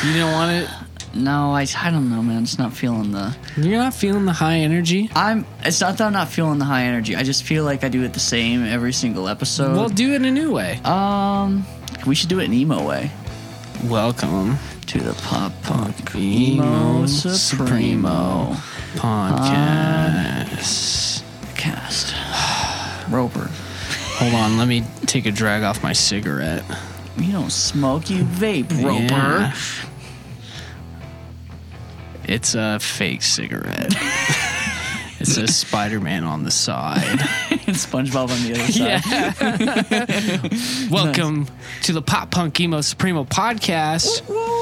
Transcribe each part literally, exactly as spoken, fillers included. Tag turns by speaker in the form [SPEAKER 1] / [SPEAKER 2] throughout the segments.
[SPEAKER 1] You don't want it?
[SPEAKER 2] No, I, I don't know, man. I'm just not feeling the...
[SPEAKER 1] You're not feeling the high energy?
[SPEAKER 2] I'm. It's not that I'm not feeling the high energy. I just feel like I do it the same every single episode.
[SPEAKER 1] Well, do it in a new way.
[SPEAKER 2] Um, we should do it an emo way.
[SPEAKER 1] Welcome
[SPEAKER 2] to the Pop Punk
[SPEAKER 1] Emo
[SPEAKER 2] Supremo,
[SPEAKER 1] Supremo podcast.
[SPEAKER 2] Cast. Roper.
[SPEAKER 1] Hold on, let me take a drag off my cigarette.
[SPEAKER 2] You don't smoke, you vape, Roper.
[SPEAKER 1] Yeah. It's a fake cigarette. It says Spider-Man on the side.
[SPEAKER 2] And SpongeBob on the other side.
[SPEAKER 1] Yeah. Welcome nice. to the Pop Punk Emo Supremo podcast.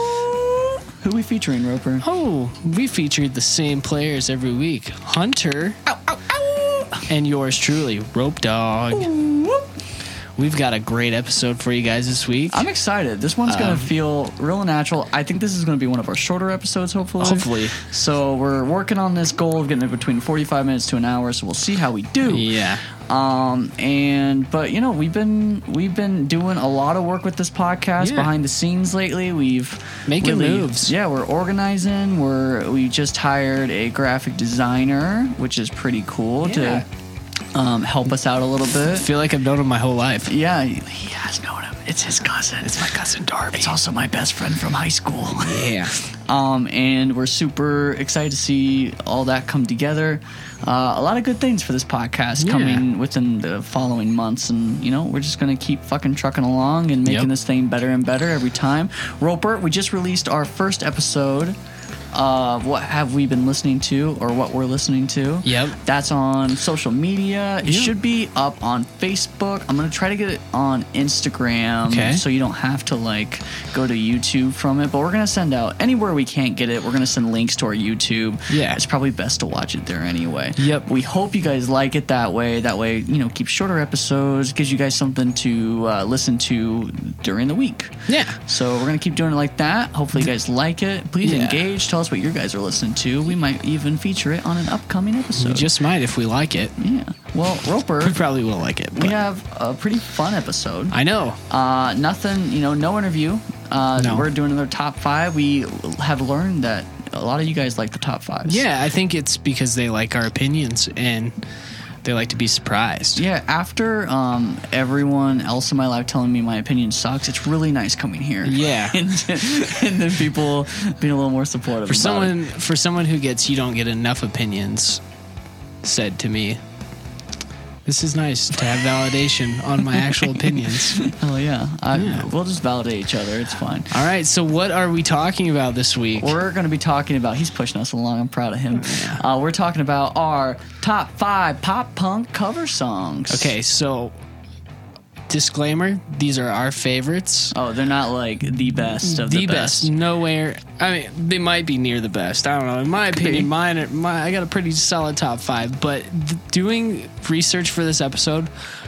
[SPEAKER 2] Who are we featuring, Roper?
[SPEAKER 1] Oh, we featured the same players every week. Hunter. Ow, ow, ow. And yours truly, Rope Dog. Ooh. We've got a great episode for you guys this week.
[SPEAKER 2] I'm excited. This one's um, going to feel real natural. I think this is going to be one of our shorter episodes, hopefully.
[SPEAKER 1] Hopefully.
[SPEAKER 2] So we're working on this goal of getting it between forty-five minutes to an hour, so we'll see how we do.
[SPEAKER 1] Yeah.
[SPEAKER 2] Um and but you know we've been we've been doing a lot of work with this podcast yeah. behind the scenes lately. We've
[SPEAKER 1] making
[SPEAKER 2] really,
[SPEAKER 1] moves.
[SPEAKER 2] Yeah, we're organizing. We're we just hired a graphic designer, which is pretty cool yeah. to um, help us out a little bit.
[SPEAKER 1] I feel like I've known him my whole life.
[SPEAKER 2] Yeah, he has known him. It's his cousin.
[SPEAKER 1] It's my cousin Darby.
[SPEAKER 2] It's also my best friend from high school.
[SPEAKER 1] Yeah.
[SPEAKER 2] um, and we're super excited to see all that come together. Uh, a lot of good things for this podcast yeah. coming within the following months. And, you know, we're just going to keep fucking trucking along and making yep. this thing better and better every time. Roper, we just released our first episode of What Have We Been Listening To, or What We're Listening To.
[SPEAKER 1] Yep.
[SPEAKER 2] That's on social media. It yep. should be up on Facebook. I'm going to try to get it on Instagram
[SPEAKER 1] okay.
[SPEAKER 2] so you don't have to, like, go to YouTube from it. But we're going to send out, anywhere we can't get it, we're going to send links to our YouTube.
[SPEAKER 1] Yeah.
[SPEAKER 2] It's probably best to watch it there anyway.
[SPEAKER 1] Yep.
[SPEAKER 2] We hope you guys like it that way. That way, you know, keep shorter episodes, gives you guys something to uh, listen to during the week.
[SPEAKER 1] Yeah.
[SPEAKER 2] So we're going to keep doing it like that. Hopefully you guys like it. Please
[SPEAKER 1] yeah.
[SPEAKER 2] engage. Tell us what you guys are listening to. We might even feature it on an upcoming episode.
[SPEAKER 1] We just might if we like it.
[SPEAKER 2] Yeah. Well, Roper,
[SPEAKER 1] we probably will like it.
[SPEAKER 2] We have a pretty fun episode.
[SPEAKER 1] I know.
[SPEAKER 2] Uh, nothing, you know, no interview. Uh,
[SPEAKER 1] no.
[SPEAKER 2] We're doing another top five. We have learned that a lot of you guys like the top fives.
[SPEAKER 1] Yeah, I think it's because they like our opinions and they like to be surprised.
[SPEAKER 2] Yeah, after um, everyone else in my life telling me my opinion sucks, it's really nice coming here.
[SPEAKER 1] Yeah.
[SPEAKER 2] and, and then people being a little more supportive.
[SPEAKER 1] For someone
[SPEAKER 2] it.
[SPEAKER 1] for someone who gets you don't get enough opinions said to me, this is nice to have validation on my actual opinions.
[SPEAKER 2] Hell yeah. I,
[SPEAKER 1] yeah.
[SPEAKER 2] We'll just validate each other. It's fine.
[SPEAKER 1] All right. So what are we talking about this week?
[SPEAKER 2] We're going to be talking about, he's pushing us along. I'm proud of him.
[SPEAKER 1] Yeah.
[SPEAKER 2] Uh, we're talking about our top five pop punk cover songs.
[SPEAKER 1] Okay. So disclaimer, these are our favorites.
[SPEAKER 2] Oh, they're not like the best of the,
[SPEAKER 1] the
[SPEAKER 2] best.
[SPEAKER 1] best. Nowhere. I mean, they might be near the best. I don't know. In my opinion, mine, are, my, I got a pretty solid top five. But th- doing research for this episode,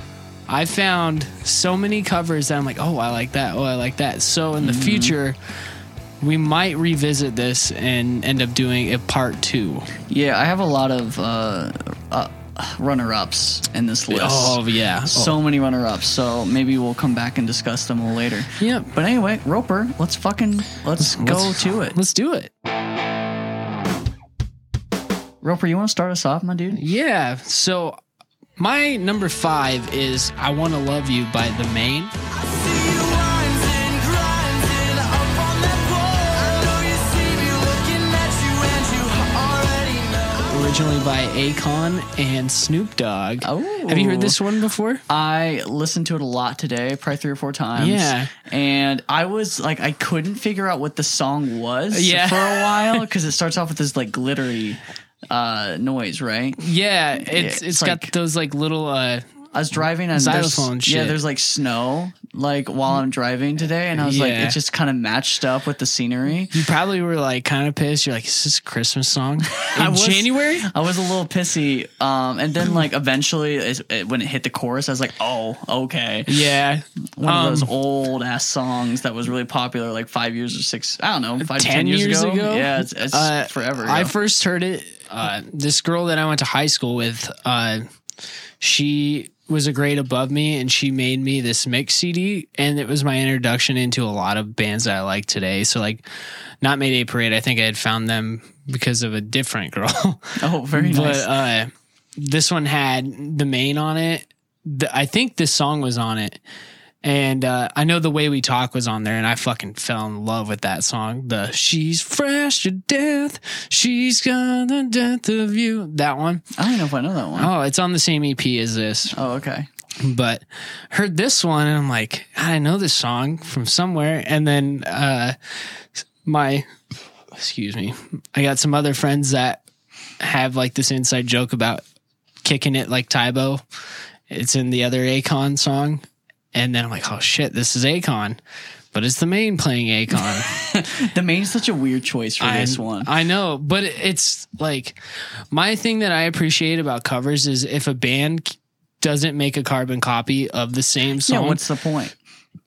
[SPEAKER 1] I found so many covers that I'm like, oh, I like that. Oh, I like that. So in the mm-hmm. future, we might revisit this and end up doing a part two.
[SPEAKER 2] Yeah, I have a lot of uh, uh, runner-ups in this list.
[SPEAKER 1] Oh, yeah.
[SPEAKER 2] So
[SPEAKER 1] oh.
[SPEAKER 2] many runner-ups. So maybe we'll come back and discuss them a little later.
[SPEAKER 1] Yeah.
[SPEAKER 2] But anyway, Roper, let's fucking, let's, let's go
[SPEAKER 1] let's,
[SPEAKER 2] to it.
[SPEAKER 1] Let's do it.
[SPEAKER 2] Roper, you want to start us off, my dude?
[SPEAKER 1] Yeah. So my number five is I Want to Love You by The Maine. Originally by Akon and Snoop Dogg.
[SPEAKER 2] Oh.
[SPEAKER 1] Have you heard this one before?
[SPEAKER 2] I listened to it a lot today, probably three or four times.
[SPEAKER 1] Yeah.
[SPEAKER 2] And I was like, I couldn't figure out what the song was
[SPEAKER 1] yeah.
[SPEAKER 2] for a while because it starts off with this like glittery uh, noise, right?
[SPEAKER 1] Yeah. It's it's,
[SPEAKER 2] it's
[SPEAKER 1] got
[SPEAKER 2] like,
[SPEAKER 1] those like little uh,
[SPEAKER 2] I was driving and
[SPEAKER 1] xylophone shit.
[SPEAKER 2] Yeah, there's like snow like while I'm driving today, and I was
[SPEAKER 1] yeah.
[SPEAKER 2] like, it just kind of matched up with the scenery.
[SPEAKER 1] You probably were like kind of pissed. You're like, is this a Christmas song in
[SPEAKER 2] I was,
[SPEAKER 1] January?
[SPEAKER 2] I was a little pissy, um, and then like eventually it, it, when it hit the chorus, I was like, oh, okay,
[SPEAKER 1] yeah,
[SPEAKER 2] one
[SPEAKER 1] um,
[SPEAKER 2] of those old ass songs that was really popular like five years or six, I don't know, five
[SPEAKER 1] ten,
[SPEAKER 2] ten years,
[SPEAKER 1] years
[SPEAKER 2] ago.
[SPEAKER 1] ago.
[SPEAKER 2] Yeah, it's, it's
[SPEAKER 1] uh,
[SPEAKER 2] forever ago.
[SPEAKER 1] I first heard it. Uh, this girl that I went to high school with, uh, she was a grade above me, and she made me this mix C D, and it was my introduction into a lot of bands that I like today. So like, not Mayday Parade. I think I had found them because of a different girl.
[SPEAKER 2] Oh, very nice.
[SPEAKER 1] But uh, this one had The Main on it. The, I think this song was on it. And uh, I know The Way We Talk was on there, and I fucking fell in love with that song. The She's Fresh to Death, She's Got the Death of You. That one.
[SPEAKER 2] I don't know if I know that one.
[SPEAKER 1] Oh, it's on the same E P as this.
[SPEAKER 2] Oh, okay.
[SPEAKER 1] But heard this one, and I'm like, I know this song from somewhere. And then uh, my, excuse me, I got some other friends that have like this inside joke about kicking it like Tybo. It's in the other Akon song. And then I'm like, oh shit, this is Akon. But it's The Main playing Akon.
[SPEAKER 2] The Main's such a weird choice for
[SPEAKER 1] I,
[SPEAKER 2] this one.
[SPEAKER 1] I know, but it's like, my thing that I appreciate about covers is if a band doesn't make a carbon copy of the same song.
[SPEAKER 2] Yeah, what's the point?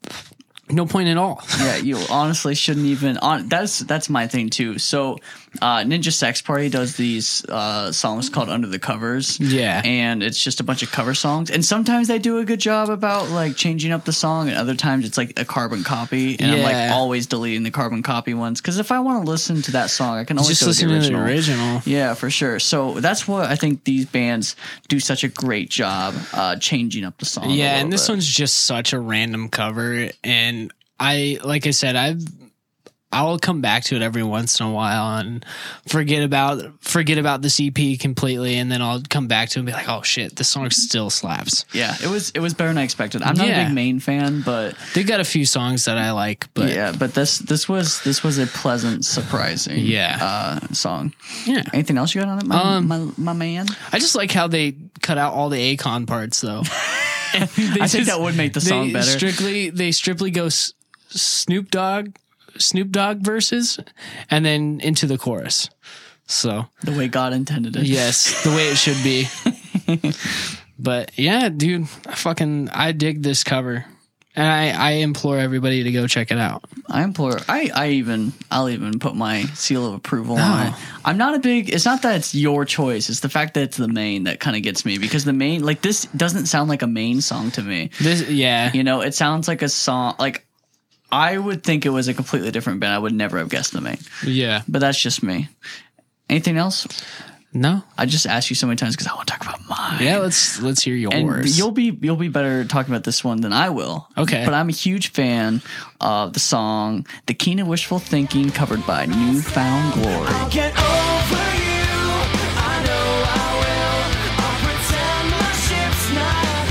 [SPEAKER 1] No point at all.
[SPEAKER 2] Yeah, you honestly shouldn't even. On that's that's my thing too. So, uh, Ninja Sex Party does these uh, songs called Under the Covers.
[SPEAKER 1] Yeah,
[SPEAKER 2] and it's just a bunch of cover songs. And sometimes they do a good job about like changing up the song, and other times it's like a carbon copy. And I'm like
[SPEAKER 1] Yeah.
[SPEAKER 2] always deleting the carbon copy ones because if I want to listen to that song, I can always
[SPEAKER 1] just
[SPEAKER 2] go
[SPEAKER 1] listen
[SPEAKER 2] to the
[SPEAKER 1] to the
[SPEAKER 2] original.
[SPEAKER 1] original.
[SPEAKER 2] Yeah, for sure. So that's what I think these bands do such a great job uh, changing up the song. a
[SPEAKER 1] Yeah,
[SPEAKER 2] little
[SPEAKER 1] and this
[SPEAKER 2] bit.
[SPEAKER 1] one's just such a random cover, and I, like I said, I've, I'll come back to it every once in a while and forget about forget about the C P completely, and then I'll come back to it and be like, oh shit, this song still slaps.
[SPEAKER 2] Yeah, it was it was better than I expected. I'm not
[SPEAKER 1] Yeah.
[SPEAKER 2] a big Main fan, but
[SPEAKER 1] They got a few songs that I like, but
[SPEAKER 2] yeah, but this this was this was a pleasant, surprising
[SPEAKER 1] Yeah.
[SPEAKER 2] uh, song.
[SPEAKER 1] yeah.
[SPEAKER 2] Anything else you got on it, my
[SPEAKER 1] Um,
[SPEAKER 2] my, my man?
[SPEAKER 1] I just like how they cut out all the Akon parts, though.
[SPEAKER 2] I think that would make the song
[SPEAKER 1] they
[SPEAKER 2] better.
[SPEAKER 1] Strictly, they strictly go S- Snoop Dogg, Snoop Dogg verses, and then into the chorus. So
[SPEAKER 2] The way God intended it.
[SPEAKER 1] yes, the way it should be. But yeah, dude, I fucking I dig this cover, and I I implore everybody to go check it out.
[SPEAKER 2] I implore. I, I even I'll even put my seal of approval on it. I'm not a big. It's not that it's your choice. It's the fact that it's The Main that kind of gets me because the Main like this doesn't sound like a Main song to me.
[SPEAKER 1] This yeah,
[SPEAKER 2] You know, it sounds like a song like. I would think it was a completely different band. I would never have guessed The Main,
[SPEAKER 1] yeah.
[SPEAKER 2] but that's just me. Anything else?
[SPEAKER 1] No,
[SPEAKER 2] I just asked you so many times because I want to talk about mine.
[SPEAKER 1] yeah. Let's let's hear yours.
[SPEAKER 2] And you'll be you'll be better talking about this one than I will.
[SPEAKER 1] Okay.
[SPEAKER 2] But I'm a huge fan of the song "The Keen and Wishful Thinking" covered by New Found Glory.
[SPEAKER 3] I'll get over you. I know I will. I'll pretend my ship's not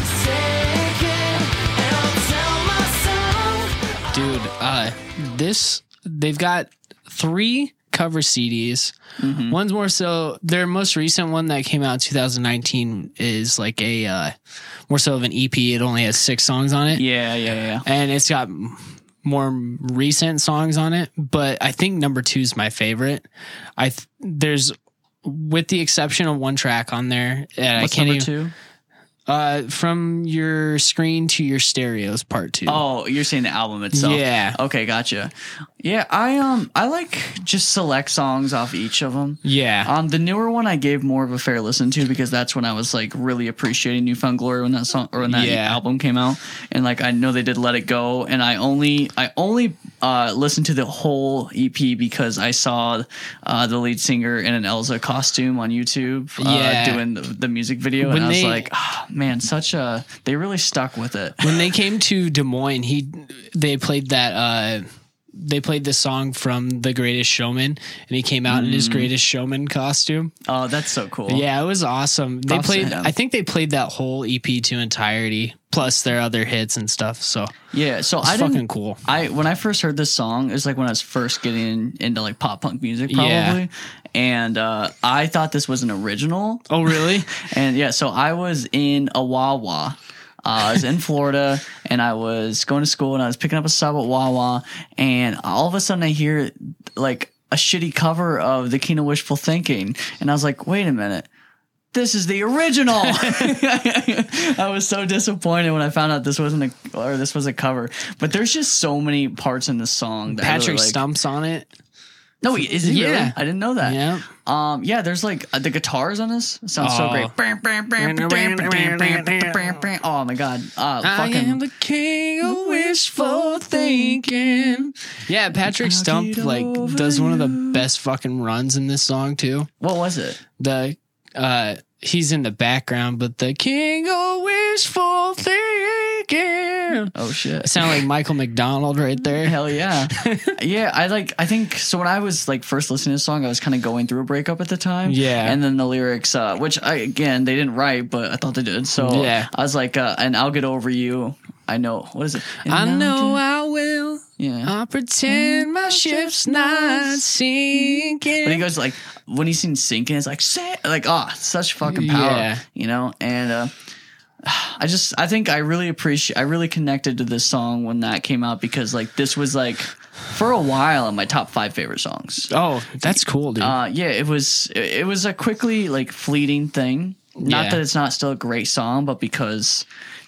[SPEAKER 3] sinking, and I'll tell myself.
[SPEAKER 1] Dude, uh, this they've got three cover C Ds.
[SPEAKER 2] Mm-hmm.
[SPEAKER 1] One's more so their most recent one that came out in two thousand nineteen is like a uh, more so of an E P. It only has six songs on it,
[SPEAKER 2] Yeah, yeah, yeah.
[SPEAKER 1] and it's got m- more recent songs on it. But I think number two is my favorite. I th- there's with the exception of one track on there, and
[SPEAKER 2] What's
[SPEAKER 1] I can't
[SPEAKER 2] number
[SPEAKER 1] even,
[SPEAKER 2] two?
[SPEAKER 1] Uh, from your screen to your stereos, part two.
[SPEAKER 2] Oh, you're saying the album itself.
[SPEAKER 1] Yeah.
[SPEAKER 2] Okay, gotcha. Yeah, I um I like just select songs off each of them.
[SPEAKER 1] yeah.
[SPEAKER 2] Um, the newer one I gave more of a fair listen to because that's when I was like really appreciating New Found Glory when that song or when that
[SPEAKER 1] Yeah.
[SPEAKER 2] album came out, and like I know they did Let It Go, and I only I only uh listened to the whole E P because I saw uh the lead singer in an Elsa costume on YouTube, uh,
[SPEAKER 1] Yeah.
[SPEAKER 2] doing the, the music video,
[SPEAKER 1] When
[SPEAKER 2] and I was
[SPEAKER 1] they-
[SPEAKER 2] like, oh, man, such a they really stuck with it.
[SPEAKER 1] When they came to Des Moines, he they played that uh they played this song from The Greatest Showman, and he came out in his Greatest Showman costume.
[SPEAKER 2] Oh, that's so cool.
[SPEAKER 1] Yeah, it was awesome. They
[SPEAKER 2] Props to
[SPEAKER 1] played
[SPEAKER 2] him.
[SPEAKER 1] I think they played that whole E P to entirety plus their other hits and stuff. So
[SPEAKER 2] Yeah, so
[SPEAKER 1] it's
[SPEAKER 2] I
[SPEAKER 1] fucking
[SPEAKER 2] didn't
[SPEAKER 1] cool.
[SPEAKER 2] I when I first heard this song, it was like when I was first getting into like pop punk music, probably.
[SPEAKER 1] Yeah.
[SPEAKER 2] And uh, I thought this was an original.
[SPEAKER 1] Oh, really?
[SPEAKER 2] And yeah, so I was in a Wawa. Uh, I was in Florida, and I was going to school, and I was picking up a sub at Wawa, and all of a sudden I hear like a shitty cover of The Keen of Wishful Thinking, and I was like, wait a minute. This is the original. I was so disappointed when I found out this wasn't a or this was a cover. But there's just so many parts in this song that I
[SPEAKER 1] Patrick
[SPEAKER 2] really like.
[SPEAKER 1] Stump's on it.
[SPEAKER 2] No, is he really?
[SPEAKER 1] Yeah.
[SPEAKER 2] I didn't know that.
[SPEAKER 1] Yeah.
[SPEAKER 2] Um, yeah, there's like uh, the guitars on this sounds so
[SPEAKER 1] Oh.
[SPEAKER 2] great. Oh my god. Uh,
[SPEAKER 1] I
[SPEAKER 2] fucking
[SPEAKER 1] am the king of wishful thinking. Yeah, Patrick
[SPEAKER 2] I'll
[SPEAKER 1] Stump
[SPEAKER 2] get
[SPEAKER 1] like
[SPEAKER 2] over
[SPEAKER 1] does one of the
[SPEAKER 2] you.
[SPEAKER 1] best fucking runs in this song too.
[SPEAKER 2] what was it?
[SPEAKER 1] The uh he's in the background, but the king of wishful thinking.
[SPEAKER 2] Oh shit.
[SPEAKER 1] I sound like Michael McDonald right there.
[SPEAKER 2] Hell yeah. Yeah, I like I think so when I was like first listening to the song, I was kind of going through a breakup at the time.
[SPEAKER 1] Yeah.
[SPEAKER 2] And then the lyrics, uh, which I again they didn't write, but I thought they did. So
[SPEAKER 1] Yeah.
[SPEAKER 2] I was like, uh, and I'll get over you. I know what is it? And
[SPEAKER 1] I
[SPEAKER 2] I'll
[SPEAKER 1] know
[SPEAKER 2] get-
[SPEAKER 1] I will.
[SPEAKER 2] yeah.
[SPEAKER 1] I pretend my ship's not sinking.
[SPEAKER 2] But he goes like when he sings sinking, it's like say like oh such fucking power.
[SPEAKER 1] Yeah.
[SPEAKER 2] You know? And uh I just I think I really appreciate I really connected to this song when that came out because like this was like for a while in my top five favorite songs.
[SPEAKER 1] Oh, that's cool, dude.
[SPEAKER 2] Uh, yeah, it was it, it was a quickly like fleeting thing. Not
[SPEAKER 1] Yeah.
[SPEAKER 2] that it's not still a great song, but because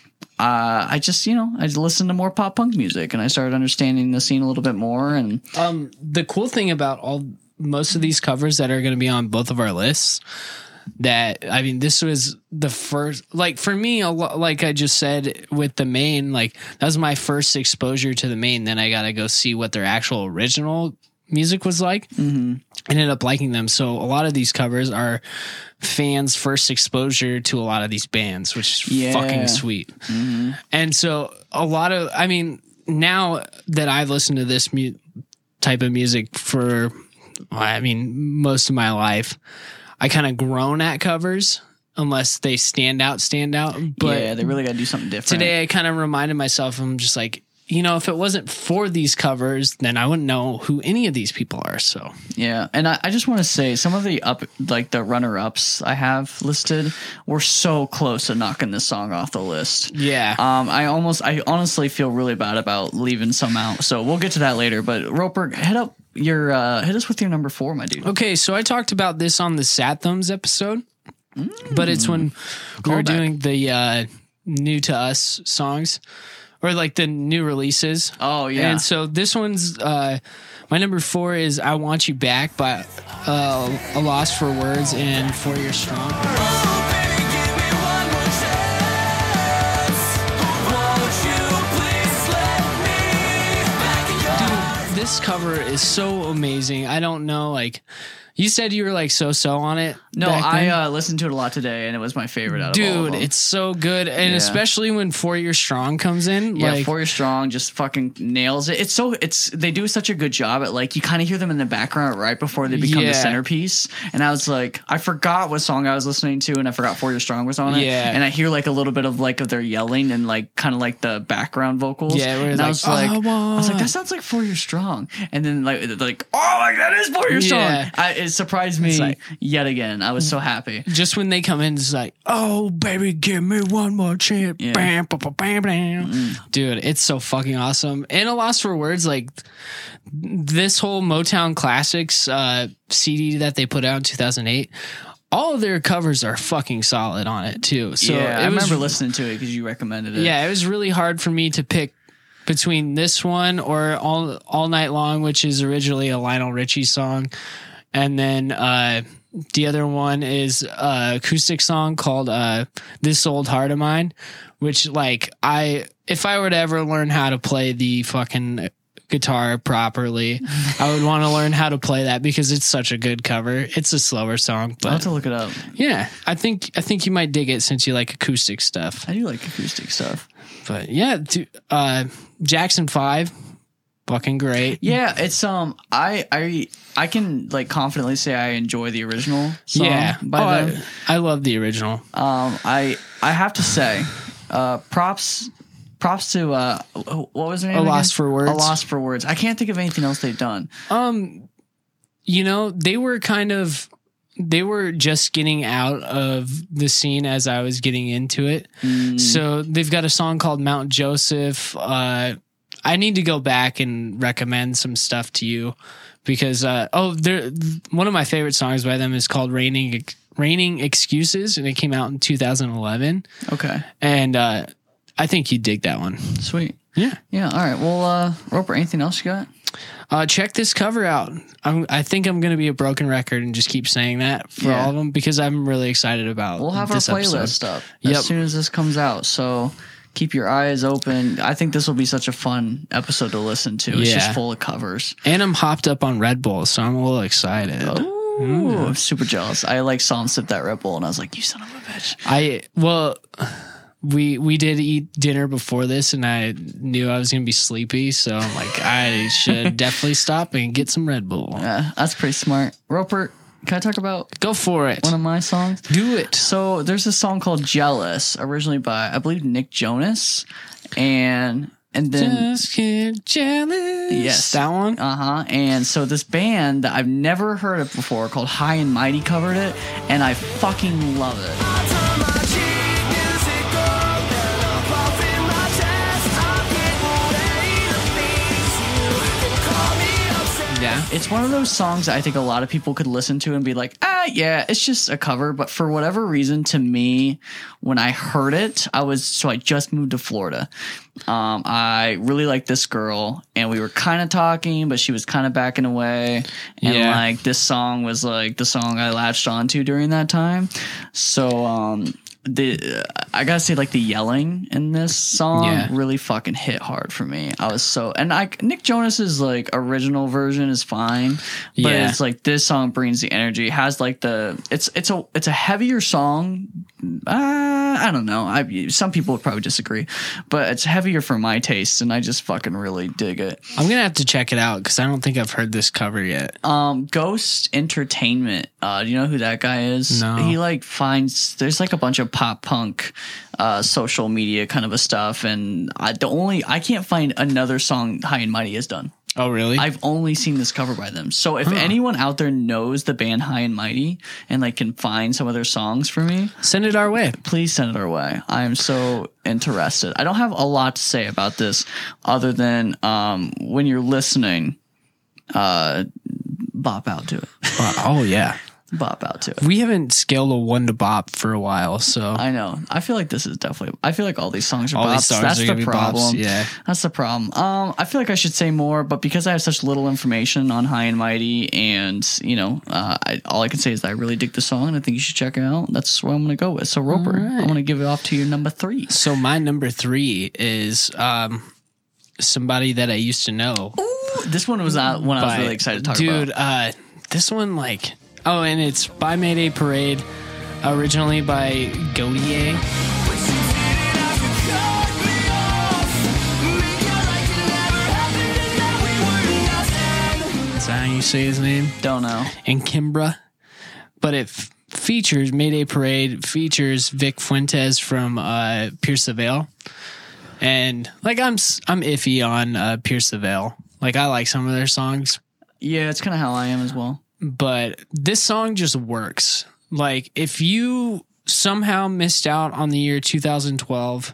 [SPEAKER 2] uh, I just you know I listened to more pop punk music and I started understanding the scene a little bit more. And
[SPEAKER 1] Um, the cool thing about all most of these covers that are going to be on both of our lists, that I mean, this was the first, like for me, a lo- like I just said with the main, like that was my first exposure to the main. Then I got to go see what their actual original music was like. Mm-hmm. Ended up liking them. So a lot of these covers are fans' first exposure to a lot of these bands, which is
[SPEAKER 2] Yeah.
[SPEAKER 1] fucking sweet. And so a lot of, I mean, now that I've listened to this mu- type of music for, I mean, most of my life, I kind of groan at covers unless they stand out, stand out. But
[SPEAKER 2] yeah, they really got to do something different.
[SPEAKER 1] today I kind of reminded myself, I'm just like, you know, if it wasn't for these covers, then I wouldn't know who any of these people are. So
[SPEAKER 2] Yeah, and I, I just want to say some of the up like the runner ups I have listed were so close to knocking this song off the list.
[SPEAKER 1] yeah.
[SPEAKER 2] Um, I almost, I honestly feel really bad about leaving some out. So we'll get to that later. But Roper, head up your, uh, hit us with your number four, my dude.
[SPEAKER 1] Okay, so I talked about this on the Sad Thumbs episode, but it's when we were
[SPEAKER 2] Callback.
[SPEAKER 1] doing the uh, new to us songs or like the new releases.
[SPEAKER 2] Oh yeah,
[SPEAKER 1] And so this one's uh, my number four is "I Want You Back" by uh, A Loss for Words and Four Years Strong.
[SPEAKER 3] Oh, baby, give me one more chance. Won't you please let me back in your
[SPEAKER 1] This cover is so amazing. I don't know, like you said, you were like so so on it.
[SPEAKER 2] no,
[SPEAKER 1] back
[SPEAKER 2] I
[SPEAKER 1] then.
[SPEAKER 2] uh, listened to it a lot today, and it was my favorite out of all of
[SPEAKER 1] Dude,
[SPEAKER 2] them.
[SPEAKER 1] it's so good, and
[SPEAKER 2] Yeah.
[SPEAKER 1] especially when Four Years Strong comes in.
[SPEAKER 2] Yeah,
[SPEAKER 1] like,
[SPEAKER 2] Four Years Strong just fucking nails it. It's so it's they do such a good job at like you kind of hear them in the background right before they become
[SPEAKER 1] Yeah.
[SPEAKER 2] the centerpiece. And I was like, I forgot what song I was listening to, and I forgot Four Years Strong was on it.
[SPEAKER 1] Yeah.
[SPEAKER 2] and I hear like a little bit of like of their yelling and like kind of like the background vocals.
[SPEAKER 1] Yeah, where
[SPEAKER 2] and
[SPEAKER 1] it's
[SPEAKER 2] I
[SPEAKER 1] like,
[SPEAKER 2] was like,
[SPEAKER 1] "I
[SPEAKER 2] I was like,
[SPEAKER 1] want-"
[SPEAKER 2] that sounds like Four Years Strong. And then like like oh like that is Four Years
[SPEAKER 1] Yeah.
[SPEAKER 2] Strong. I, it surprised me
[SPEAKER 1] like-
[SPEAKER 2] yet again. I was so happy.
[SPEAKER 1] just when they come in, it's like, oh baby, give me one more chance.
[SPEAKER 2] Yeah.
[SPEAKER 1] Bam, ba, ba, bam, bam. Dude, it's so fucking awesome. And A Loss for Words, like this whole Motown Classics uh, C D that they put out in two thousand eight. All of their covers are fucking solid on it too. So
[SPEAKER 2] yeah,
[SPEAKER 1] it
[SPEAKER 2] I
[SPEAKER 1] was-
[SPEAKER 2] remember listening to it because you recommended it.
[SPEAKER 1] Yeah, it was really hard for me to pick between this one or All All Night Long, which is originally a Lionel Richie song, and then uh, the other one is a acoustic song called uh, "This Old Heart of Mine," which like I if I were to ever learn how to play the fucking guitar properly, I would want to learn how to play that because it's such a good cover. It's a slower song,
[SPEAKER 2] I'll have
[SPEAKER 1] but
[SPEAKER 2] to look it up.
[SPEAKER 1] yeah, I think I think you might dig it since you like acoustic stuff.
[SPEAKER 2] I do like acoustic stuff.
[SPEAKER 1] But yeah, dude, uh, Jackson Five, fucking great.
[SPEAKER 2] Yeah, it's um, I I I can like confidently say I enjoy the original song
[SPEAKER 1] yeah,
[SPEAKER 2] by
[SPEAKER 1] Oh,
[SPEAKER 2] them.
[SPEAKER 1] I, I love the original.
[SPEAKER 2] Um, I I have to say, uh, props props to uh, what was their name?
[SPEAKER 1] A
[SPEAKER 2] again?
[SPEAKER 1] Loss for Words.
[SPEAKER 2] A Loss for Words. I can't think of anything else they've done.
[SPEAKER 1] Um, you know, they were kind of they were just getting out of the scene as I was getting into it.
[SPEAKER 2] Mm.
[SPEAKER 1] So they've got a song called Mount Joseph. Uh, I need to go back and recommend some stuff to you because uh, oh, there one of my favorite songs by them is called Raining Raining Excuses, and it came out in two thousand eleven.
[SPEAKER 2] Okay,
[SPEAKER 1] And uh, I think you dig that one.
[SPEAKER 2] sweet.
[SPEAKER 1] Yeah.
[SPEAKER 2] Yeah. All right. Well, uh, Roper, anything else you got?
[SPEAKER 1] Uh, check this cover out. I'm, I think I'm going to be a broken record and just keep saying that for
[SPEAKER 2] Yeah.
[SPEAKER 1] all of them because I'm really excited about
[SPEAKER 2] We'll have
[SPEAKER 1] this
[SPEAKER 2] our playlist
[SPEAKER 1] episode.
[SPEAKER 2] up
[SPEAKER 1] Yep.
[SPEAKER 2] as soon as this comes out. So keep your eyes open. I think this will be such a fun episode to listen to. It's
[SPEAKER 1] Yeah.
[SPEAKER 2] just full of covers.
[SPEAKER 1] And I'm hopped up on Red Bull, so I'm a little excited.
[SPEAKER 2] Ooh, I'm super jealous. I like saw him sip that Red Bull, and I was like, "You son of a bitch!"
[SPEAKER 1] I well, we we did eat dinner before this, and I knew I was gonna be sleepy, so I'm like, I should definitely stop and get some Red Bull.
[SPEAKER 2] Yeah, that's pretty smart. Roper, can I talk about
[SPEAKER 1] Go for it.
[SPEAKER 2] one of my songs?
[SPEAKER 1] Do it.
[SPEAKER 2] So there's a song called "Jealous," originally by I believe Nick Jonas, and and then
[SPEAKER 1] Just get jealous.
[SPEAKER 2] Yes.
[SPEAKER 1] that one.
[SPEAKER 2] uh huh. And so this band that I've never heard of before called High and Mighty covered it, and I fucking love it.
[SPEAKER 1] Yeah.
[SPEAKER 2] It's one of those songs that I think a lot of people could listen to and be like, ah, yeah, it's just a cover. But for whatever reason, to me, when I heard it, I was, so I just moved to Florida. Um, I really liked this girl and we were kind of talking, but she was kind of backing away. And
[SPEAKER 1] Yeah.
[SPEAKER 2] like this song was like the song I latched onto during that time. So, um, the uh, I gotta say, like the yelling in this song
[SPEAKER 1] Yeah.
[SPEAKER 2] really fucking hit hard for me. I was so, and I Nick Jonas's like original version is fine, but
[SPEAKER 1] Yeah.
[SPEAKER 2] it's like this song brings the energy. It has like the it's it's a it's a heavier song. Uh, I don't know. I some people would probably disagree, but it's heavier for my taste, and I just fucking really dig it.
[SPEAKER 1] I'm gonna have to check it out because I don't think I've heard this cover yet.
[SPEAKER 2] Um, Ghost Entertainment. Uh, do you know who that guy is?
[SPEAKER 1] No.
[SPEAKER 2] He like finds there's like a bunch of pop punk, uh, social media kind of a stuff, and I the only I can't find another song High and Mighty has done.
[SPEAKER 1] Oh, really?
[SPEAKER 2] I've only seen this cover by them. So if anyone out there knows the band High and Mighty and like can find some of their songs for me,
[SPEAKER 1] Send it our way.
[SPEAKER 2] please send it our way. I am so interested. I don't have a lot to say about this other than um, when you're listening, uh, bop out to it.
[SPEAKER 1] Oh yeah.
[SPEAKER 2] Bop out to it.
[SPEAKER 1] We haven't scaled a one to bop for a while, so
[SPEAKER 2] I know. I feel like this is definitely. I feel like all these songs are
[SPEAKER 1] all
[SPEAKER 2] bops.
[SPEAKER 1] these songs
[SPEAKER 2] That's
[SPEAKER 1] are
[SPEAKER 2] the
[SPEAKER 1] gonna be
[SPEAKER 2] problem.
[SPEAKER 1] bops. Yeah.
[SPEAKER 2] That's the problem. Um, I feel like I should say more, but because I have such little information on High and Mighty, and you know, uh, I, all I can say is that I really dig the song, and I think you should check it out. That's what I'm going to go with. So Roper,
[SPEAKER 1] All right.
[SPEAKER 2] I'm going to give it off to your number three.
[SPEAKER 1] So my number three is um somebody that I used to know.
[SPEAKER 2] This one was uh, one I was
[SPEAKER 1] By-
[SPEAKER 2] really excited to talk
[SPEAKER 1] dude,
[SPEAKER 2] about.
[SPEAKER 1] uh, this one like oh, and it's by Mayday Parade, originally by Godier. Is that how you say his name?
[SPEAKER 2] Don't know.
[SPEAKER 1] And Kimbra, but it f- features Mayday Parade features Vic Fuentes from uh, Pierce the Veil, and like I'm s- I'm iffy on uh, Pierce the Veil. Like I like some of their songs,
[SPEAKER 2] Yeah, it's kind of how I am as well.
[SPEAKER 1] but this song just works. Like if you somehow missed out on the year two thousand twelve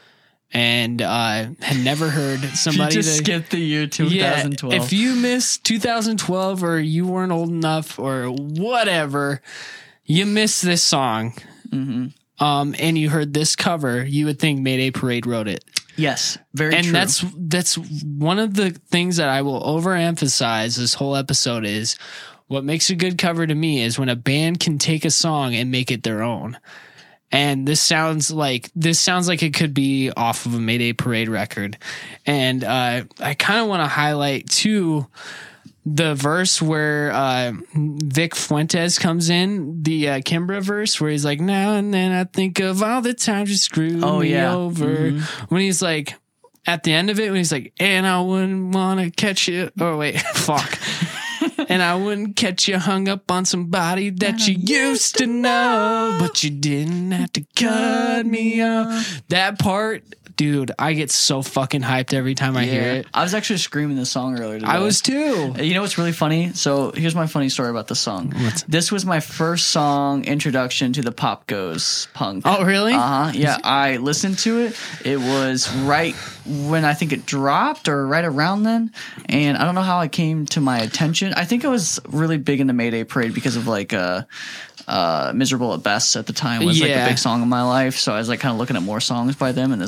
[SPEAKER 1] and uh, had never heard somebody
[SPEAKER 2] you just
[SPEAKER 1] that
[SPEAKER 2] skipped the year twenty twelve.
[SPEAKER 1] yeah, if you missed two thousand twelve or you weren't old enough or whatever, you missed this song.
[SPEAKER 2] Mm-hmm.
[SPEAKER 1] Um, and you heard this cover, you would think Mayday Parade wrote it.
[SPEAKER 2] Yes, very
[SPEAKER 1] And
[SPEAKER 2] true.
[SPEAKER 1] that's that's one of the things that I will overemphasize this whole episode is what makes a good cover to me is when a band can take a song and make it their own. And this sounds like this sounds like it could be off of a Mayday Parade record. And uh, I kind of want to highlight too the verse where uh, Vic Fuentes comes in, the uh, Kimbra verse where he's like, now and then I think of all the times you screwed
[SPEAKER 2] Oh,
[SPEAKER 1] me
[SPEAKER 2] yeah.
[SPEAKER 1] over.
[SPEAKER 2] Mhm.
[SPEAKER 1] When he's like, at the end of it, when he's like, and I wouldn't want to catch you. Oh, wait, fuck. And I wouldn't catch you hung up on somebody that you used to know, but you didn't have to cut me off. That part, dude, I get so fucking hyped every time I hear it.
[SPEAKER 2] I was actually screaming this song earlier today.
[SPEAKER 1] I was too.
[SPEAKER 2] You know what's really funny? So here's my funny story about the song. This was my first song introduction to the Pop Goes punk.
[SPEAKER 1] Oh, really?
[SPEAKER 2] Uh huh. Yeah, I listened to it. It was right when I think it dropped, or right around then. And I don't know how it came to my attention. I think it was really big in the Mayday Parade because of like uh, uh, "Miserable at Best" at the time was like
[SPEAKER 1] Yeah.
[SPEAKER 2] a big song in my life. So I was like kind of looking at more songs by them, and this one popped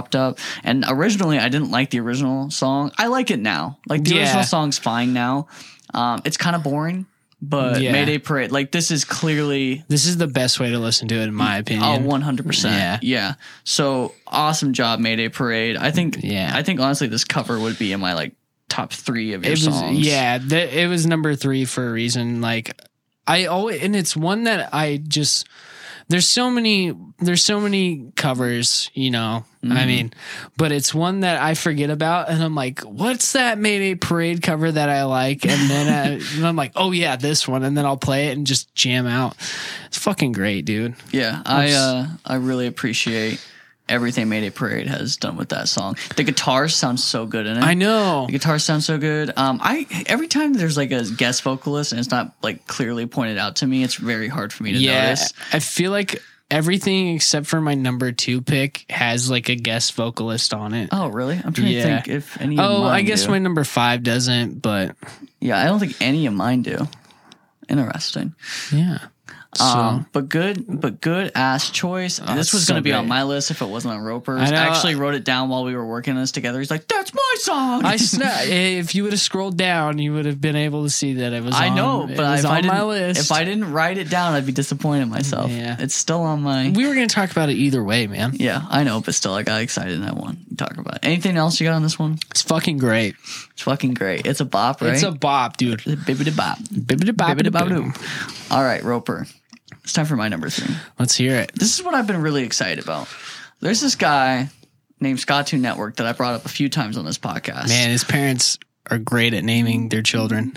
[SPEAKER 2] popped up. And originally, I didn't like the original song. I like it now. Like the
[SPEAKER 1] Yeah.
[SPEAKER 2] original song's fine now. Um, it's kind of boring, but
[SPEAKER 1] Yeah.
[SPEAKER 2] Mayday Parade, like this is clearly
[SPEAKER 1] This is the best way to listen to it, in my
[SPEAKER 2] oh,
[SPEAKER 1] opinion.
[SPEAKER 2] one hundred percent.
[SPEAKER 1] Yeah.
[SPEAKER 2] Yeah. So awesome job, Mayday Parade. I think.
[SPEAKER 1] Yeah.
[SPEAKER 2] I think honestly, this cover would be in my like top three of your
[SPEAKER 1] It was
[SPEAKER 2] songs.
[SPEAKER 1] yeah, th- it was number three for a reason. Like I always, and it's one that I just there's so many there's so many covers, you know.
[SPEAKER 2] Mm-hmm.
[SPEAKER 1] I mean, but it's one that I forget about, and I'm like, what's that Mayday Parade cover that I like? And then I, and I'm like, oh yeah, this one, and then I'll play it and just jam out. It's fucking great, dude.
[SPEAKER 2] Yeah, I uh, I really appreciate everything Mayday Parade has done with that song. The guitars sound so good in it.
[SPEAKER 1] I know.
[SPEAKER 2] The guitars sound so good. Um, I every time there's like a guest vocalist and it's not like clearly pointed out to me, it's very hard for me to
[SPEAKER 1] Yeah,
[SPEAKER 2] notice.
[SPEAKER 1] I feel like everything except for my number two pick has like a guest vocalist on it.
[SPEAKER 2] Oh, really? I'm trying
[SPEAKER 1] Yeah.
[SPEAKER 2] to think if any. of
[SPEAKER 1] Oh,
[SPEAKER 2] mine
[SPEAKER 1] I guess
[SPEAKER 2] do.
[SPEAKER 1] my number five doesn't, but
[SPEAKER 2] Yeah, I don't think any of mine do. Interesting.
[SPEAKER 1] yeah. So
[SPEAKER 2] Um, but good, but good ass choice.
[SPEAKER 1] Oh,
[SPEAKER 2] this was
[SPEAKER 1] so
[SPEAKER 2] going to be on
[SPEAKER 1] great.
[SPEAKER 2] my list if it wasn't on Roper's.
[SPEAKER 1] I
[SPEAKER 2] I,
[SPEAKER 1] know.
[SPEAKER 2] actually wrote it down while we were working on this together. He's like, "That's my song."
[SPEAKER 1] I sna- if you would have scrolled down, you would have been able to see that it was.
[SPEAKER 2] I
[SPEAKER 1] on,
[SPEAKER 2] know,
[SPEAKER 1] it
[SPEAKER 2] but
[SPEAKER 1] was
[SPEAKER 2] if
[SPEAKER 1] on
[SPEAKER 2] I didn't,
[SPEAKER 1] my list.
[SPEAKER 2] if I didn't write it down, I'd be disappointed in myself.
[SPEAKER 1] Yeah.
[SPEAKER 2] It's still on my.
[SPEAKER 1] we were going to talk about it either way, man.
[SPEAKER 2] Yeah, I know, but still, I got excited in that one. Talk about it. Anything else you got on this one?
[SPEAKER 1] It's fucking great.
[SPEAKER 2] It's fucking great. It's a bop, right?
[SPEAKER 1] It's a bop, dude.
[SPEAKER 2] bibbidi bop.
[SPEAKER 1] Bibbidi bop,
[SPEAKER 2] Bibbidi bop
[SPEAKER 1] boom.
[SPEAKER 2] doo. All right, Roper. It's time for my number three.
[SPEAKER 1] Let's hear it.
[SPEAKER 2] This is what I've been really excited about. There's this guy named Scott Network that I brought up a few times on this podcast.
[SPEAKER 1] Man, his parents are great at naming their children.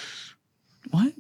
[SPEAKER 2] What?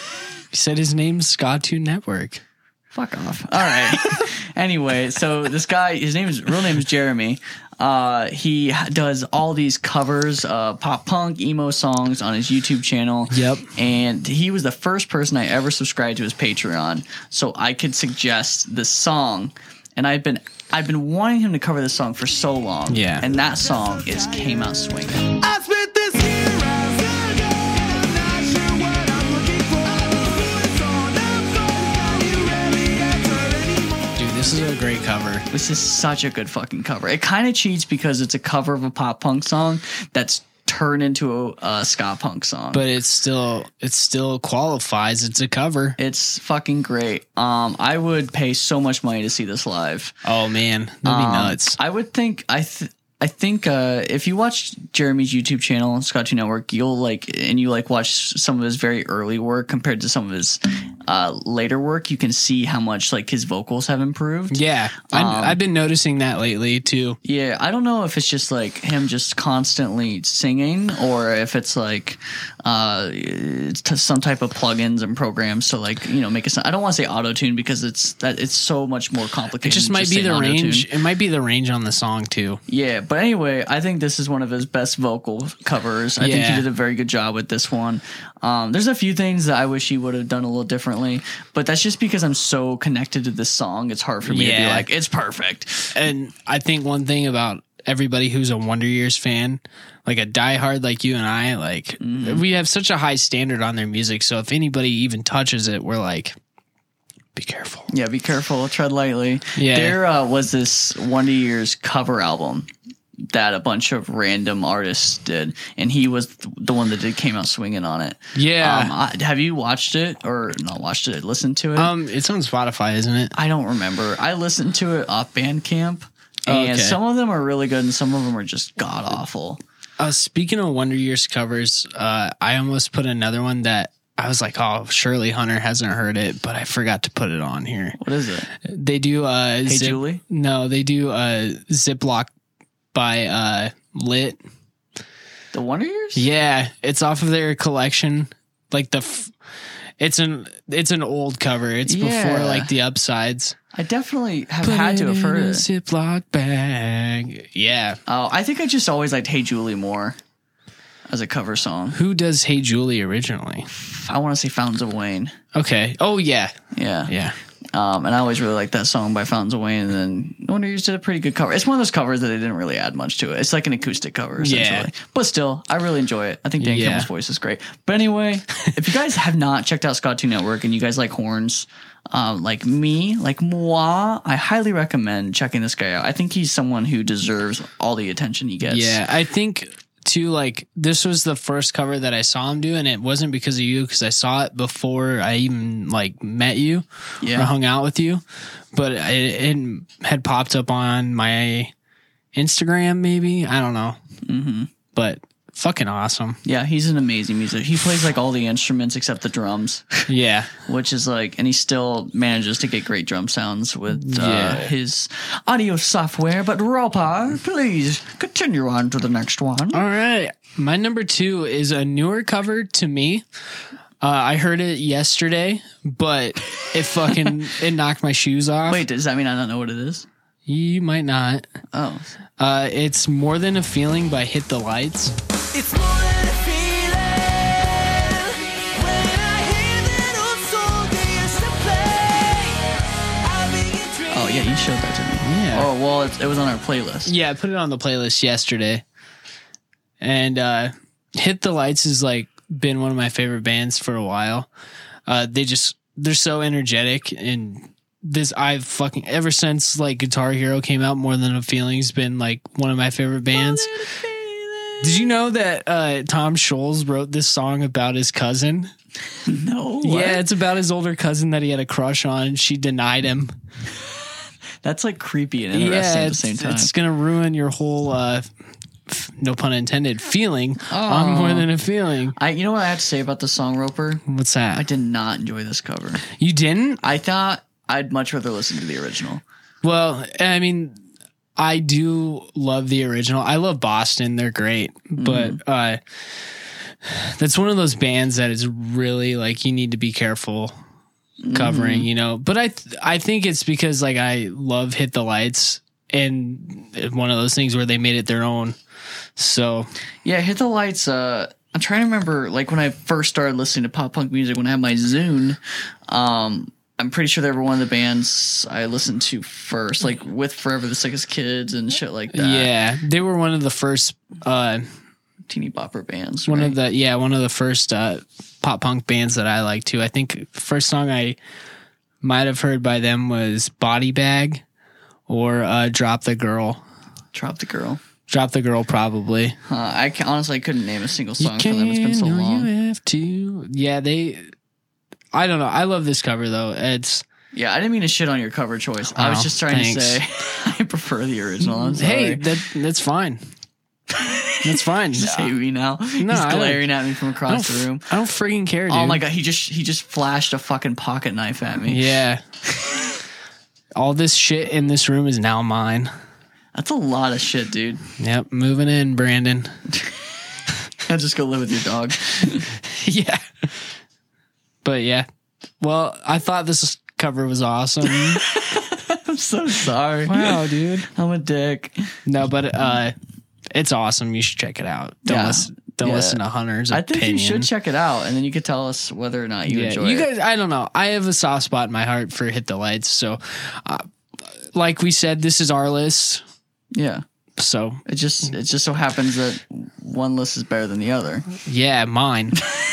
[SPEAKER 1] He said his name's Scottoon Network.
[SPEAKER 2] Fuck off. All right. Anyway, so this guy, his name is real name is Jeremy. Uh, he does all these covers, uh, pop punk, emo songs on his YouTube channel.
[SPEAKER 1] Yep.
[SPEAKER 2] And he was the first person I ever subscribed to his Patreon, so I could suggest this song. And I've been I've been wanting him to cover this song for so long.
[SPEAKER 1] Yeah.
[SPEAKER 2] And that song is "Came Out Swinging."
[SPEAKER 3] I spent this year as a girl, not sure what I'm looking for. It's on the floor, you rarely answer anymore.
[SPEAKER 1] Dude, this is a great cover.
[SPEAKER 2] This is such a good fucking cover. It kind of cheats because it's a cover of a pop punk song that's turned into a, a ska punk song.
[SPEAKER 1] But it's still it still qualifies. It's a cover.
[SPEAKER 2] It's fucking great. Um, I would pay so much money to see this live.
[SPEAKER 1] Oh man, that'd be
[SPEAKER 2] Um,
[SPEAKER 1] nuts.
[SPEAKER 2] I would think I th- I think uh, if you watch Jeremy's YouTube channel, Scott Two Network, you'll like and you like watch some of his very early work compared to some of his uh, later work, you can see how much like his vocals have improved.
[SPEAKER 1] Yeah, I,
[SPEAKER 2] Um,
[SPEAKER 1] I've been noticing that lately too.
[SPEAKER 2] Yeah, I don't know if it's just like him just constantly singing or if it's like uh, it's t- some type of plugins and programs to like you know make it. I don't want to say auto tune because it's that it's so much more
[SPEAKER 1] It
[SPEAKER 2] complicated.
[SPEAKER 1] just
[SPEAKER 2] than
[SPEAKER 1] might be
[SPEAKER 2] saying
[SPEAKER 1] the
[SPEAKER 2] auto-tune.
[SPEAKER 1] range. It might be the range on the song too.
[SPEAKER 2] Yeah, but anyway, I think this is one of his best vocal covers. I think
[SPEAKER 1] Yeah.
[SPEAKER 2] he did a very good job with this one. Um, there's a few things that I wish he would have done a little differently, but that's just because I'm so connected to this song. It's hard for me to be
[SPEAKER 1] Yeah.
[SPEAKER 2] like, it's perfect.
[SPEAKER 1] And I think one thing about everybody who's a Wonder Years fan, like a diehard like you and I, like we have such a high standard on their music. So if anybody even touches it, we're like, be careful.
[SPEAKER 2] Yeah, be careful, tread lightly.
[SPEAKER 1] Yeah.
[SPEAKER 2] There uh, was this Wonder Years cover album that a bunch of random artists did, and he was the one that did Came Out Swinging on it.
[SPEAKER 1] Yeah.
[SPEAKER 2] Um, I, have you watched it or not watched it? Listened to it?
[SPEAKER 1] Um, it's on Spotify, isn't it?
[SPEAKER 2] I don't remember. I listened to it off Bandcamp, and
[SPEAKER 1] Okay.
[SPEAKER 2] some of them are really good, and some of them are just god awful.
[SPEAKER 1] Uh, speaking of Wonder Years covers, uh, I almost put another one that I was like, oh, surely Hunter hasn't heard it, but I forgot to put it on here.
[SPEAKER 2] What is it?
[SPEAKER 1] They do uh,
[SPEAKER 2] Hey
[SPEAKER 1] Zip-
[SPEAKER 2] Julie?
[SPEAKER 1] No, they do uh, Ziploc by uh, Lit.
[SPEAKER 2] The Wonder Years?
[SPEAKER 1] Yeah, it's off of their collection. Like the, f- it's an it's an old cover. It's
[SPEAKER 2] Yeah.
[SPEAKER 1] before like the upsides.
[SPEAKER 2] I definitely have
[SPEAKER 1] Put
[SPEAKER 2] had to
[SPEAKER 1] it
[SPEAKER 2] have heard
[SPEAKER 1] in a
[SPEAKER 2] it.
[SPEAKER 1] Ziploc bag. Yeah.
[SPEAKER 2] Oh, I think I just always liked Hey Julie more as a cover song.
[SPEAKER 1] Who does Hey Julie originally?
[SPEAKER 2] I want to say Fountains of Wayne.
[SPEAKER 1] Okay. Oh yeah.
[SPEAKER 2] Yeah.
[SPEAKER 1] Yeah.
[SPEAKER 2] Um, and I always really liked that song by Fountains of Wayne. And then Wonder Years did a pretty good cover. It's one of those covers that they didn't really add much to it. It's like an acoustic cover, essentially.
[SPEAKER 1] Yeah.
[SPEAKER 2] But still, I really enjoy it. I think Dan
[SPEAKER 1] Yeah.
[SPEAKER 2] Campbell's voice is great. But anyway, if you guys have not checked out Scott two Network and you guys like horns, um, like me, like moi, I highly recommend checking this guy out. I think he's someone who deserves all the attention he gets.
[SPEAKER 1] Yeah, I think too. Like this was the first cover that I saw him do, and it wasn't because of you, because I saw it before I even like met you
[SPEAKER 2] Yeah.
[SPEAKER 1] or hung out with you. But it, it had popped up on my Instagram, maybe, I don't know. Mm-hmm. But fucking awesome.
[SPEAKER 2] Yeah, he's an amazing musician. He plays like all the instruments except the drums.
[SPEAKER 1] Yeah,
[SPEAKER 2] Which is like, and he still manages to get great drum sounds with uh,
[SPEAKER 1] Yeah.
[SPEAKER 2] his audio software. But Roper, please continue on to the next one.
[SPEAKER 1] all right. My number two is a newer cover to me. Uh, I heard it yesterday, but it fucking it knocked my shoes off.
[SPEAKER 2] Wait, does that mean I don't know what it is?
[SPEAKER 1] You might not.
[SPEAKER 2] Oh,
[SPEAKER 1] Uh, it's More Than a Feeling by Hit the Lights.
[SPEAKER 3] It's more than a feeling when I hear that old song they used to play. I begin dreaming.
[SPEAKER 2] oh yeah, you showed that to me.
[SPEAKER 1] Yeah.
[SPEAKER 2] Oh well, it's, it was on our playlist.
[SPEAKER 1] Yeah, I put it on the playlist yesterday. And uh, Hit the Lights has like been one of my favorite bands for a while. Uh, they just they're so energetic, and this I've fucking ever since like Guitar Hero came out, More Than a Feeling's been like one of my favorite bands. Did you know that uh, Tom Scholz wrote this song about his cousin?
[SPEAKER 2] No. What?
[SPEAKER 1] Yeah, it's about his older cousin that he had a crush on. She denied him.
[SPEAKER 2] That's like creepy and interesting
[SPEAKER 1] Yeah,
[SPEAKER 2] at the
[SPEAKER 1] it's,
[SPEAKER 2] same time.
[SPEAKER 1] it's gonna ruin your whole, uh, f- no pun intended, feeling on
[SPEAKER 2] Oh.
[SPEAKER 1] More Than a Feeling.
[SPEAKER 2] I, you know what I have to say about the song Roper?
[SPEAKER 1] What's that?
[SPEAKER 2] I did not enjoy this cover.
[SPEAKER 1] You didn't?
[SPEAKER 2] I thought I'd much rather listen to the original.
[SPEAKER 1] Well, I mean, I do love the original. I love Boston. They're great. But uh, that's one of those bands that is really like you need to be careful covering, you know. But I th- I think it's because like I love Hit the Lights, and one of those things where they made it their own. So
[SPEAKER 2] Yeah, Hit the Lights. Uh, I'm trying to remember, like when I first started listening to pop punk music, when I had my Zune. Um, I'm pretty sure they were one of the bands I listened to first, like with Forever the Sickest Kids and shit like that.
[SPEAKER 1] yeah, they were one of the first. Uh,
[SPEAKER 2] Teeny bopper bands.
[SPEAKER 1] one
[SPEAKER 2] right?
[SPEAKER 1] of the yeah one of the first uh, pop punk bands that I like too. I think first song I might have heard by them was Body Bag or uh, Drop the Girl.
[SPEAKER 2] Drop the Girl.
[SPEAKER 1] Drop the Girl probably.
[SPEAKER 2] Uh, I can, honestly I couldn't name a single
[SPEAKER 1] You
[SPEAKER 2] song from them. It's been so
[SPEAKER 1] can or
[SPEAKER 2] long.
[SPEAKER 1] You have to. Yeah, they. I don't know. I love this cover though. It's
[SPEAKER 2] Yeah, I didn't mean to shit on your cover choice. I was
[SPEAKER 1] Oh,
[SPEAKER 2] just trying
[SPEAKER 1] thanks.
[SPEAKER 2] to say I prefer the original. I'm sorry.
[SPEAKER 1] hey, that that's fine. That's fine.
[SPEAKER 2] Just hate me now. He's
[SPEAKER 1] I don't-
[SPEAKER 2] glaring at me from
[SPEAKER 1] I don't,
[SPEAKER 2] across the
[SPEAKER 1] f-
[SPEAKER 2] room.
[SPEAKER 1] I don't freaking care, dude.
[SPEAKER 2] Oh my god, he just he just flashed a fucking pocket knife at me.
[SPEAKER 1] Yeah. All this shit in this room is now mine.
[SPEAKER 2] That's a lot of shit, dude.
[SPEAKER 1] Yep, moving in, Brandon.
[SPEAKER 2] I'll just go live with your dog.
[SPEAKER 1] Yeah. But yeah. Well, I thought this cover was awesome.
[SPEAKER 2] I'm so sorry.
[SPEAKER 1] Wow, dude.
[SPEAKER 2] I'm a dick.
[SPEAKER 1] No, but uh it's awesome. You should check it out. Don't
[SPEAKER 2] Yeah.
[SPEAKER 1] listen don't
[SPEAKER 2] Yeah.
[SPEAKER 1] listen to Hunter's
[SPEAKER 2] I think
[SPEAKER 1] opinion.
[SPEAKER 2] you should check it out, and then you could tell us whether or not you
[SPEAKER 1] yeah,
[SPEAKER 2] enjoy
[SPEAKER 1] you
[SPEAKER 2] it.
[SPEAKER 1] guys I don't know. I have a soft spot in my heart for Hit the Lights, so uh, like we said, this is our list.
[SPEAKER 2] Yeah.
[SPEAKER 1] So,
[SPEAKER 2] It just it just so happens that one list is better than the other.
[SPEAKER 1] yeah, mine.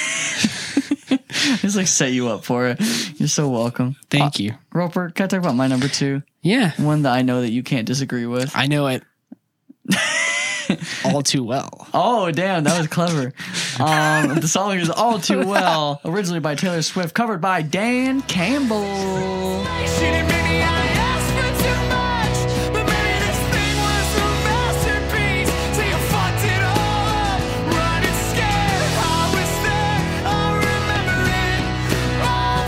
[SPEAKER 2] Just like set you up for it. You're so welcome.
[SPEAKER 1] Thank
[SPEAKER 2] Uh,
[SPEAKER 1] you.
[SPEAKER 2] Roper, can I talk about my number two?
[SPEAKER 1] Yeah,
[SPEAKER 2] One that I know that you can't disagree with.
[SPEAKER 1] I know it all too well.
[SPEAKER 2] Oh, damn, that was clever. Um, the song is All Too Well, originally by Taylor Swift, covered by Dan Campbell.
[SPEAKER 3] She didn't maybe I asked for too much, but maybe this thing was a masterpiece. So you fucked it all up, running scared. I was there, I remember it all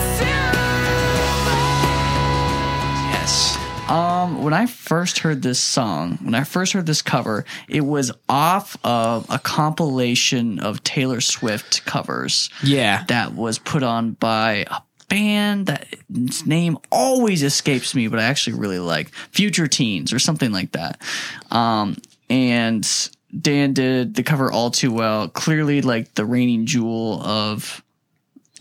[SPEAKER 3] too well.
[SPEAKER 1] Yes.
[SPEAKER 2] Um, when I first heard this song, when I first heard this cover, it was off of a compilation of Taylor Swift covers
[SPEAKER 1] Yeah.
[SPEAKER 2] that was put on by a band that its name always escapes me, but I actually really like Future Teens or something like that. Um, and Dan did the cover All Too Well, clearly like the reigning jewel of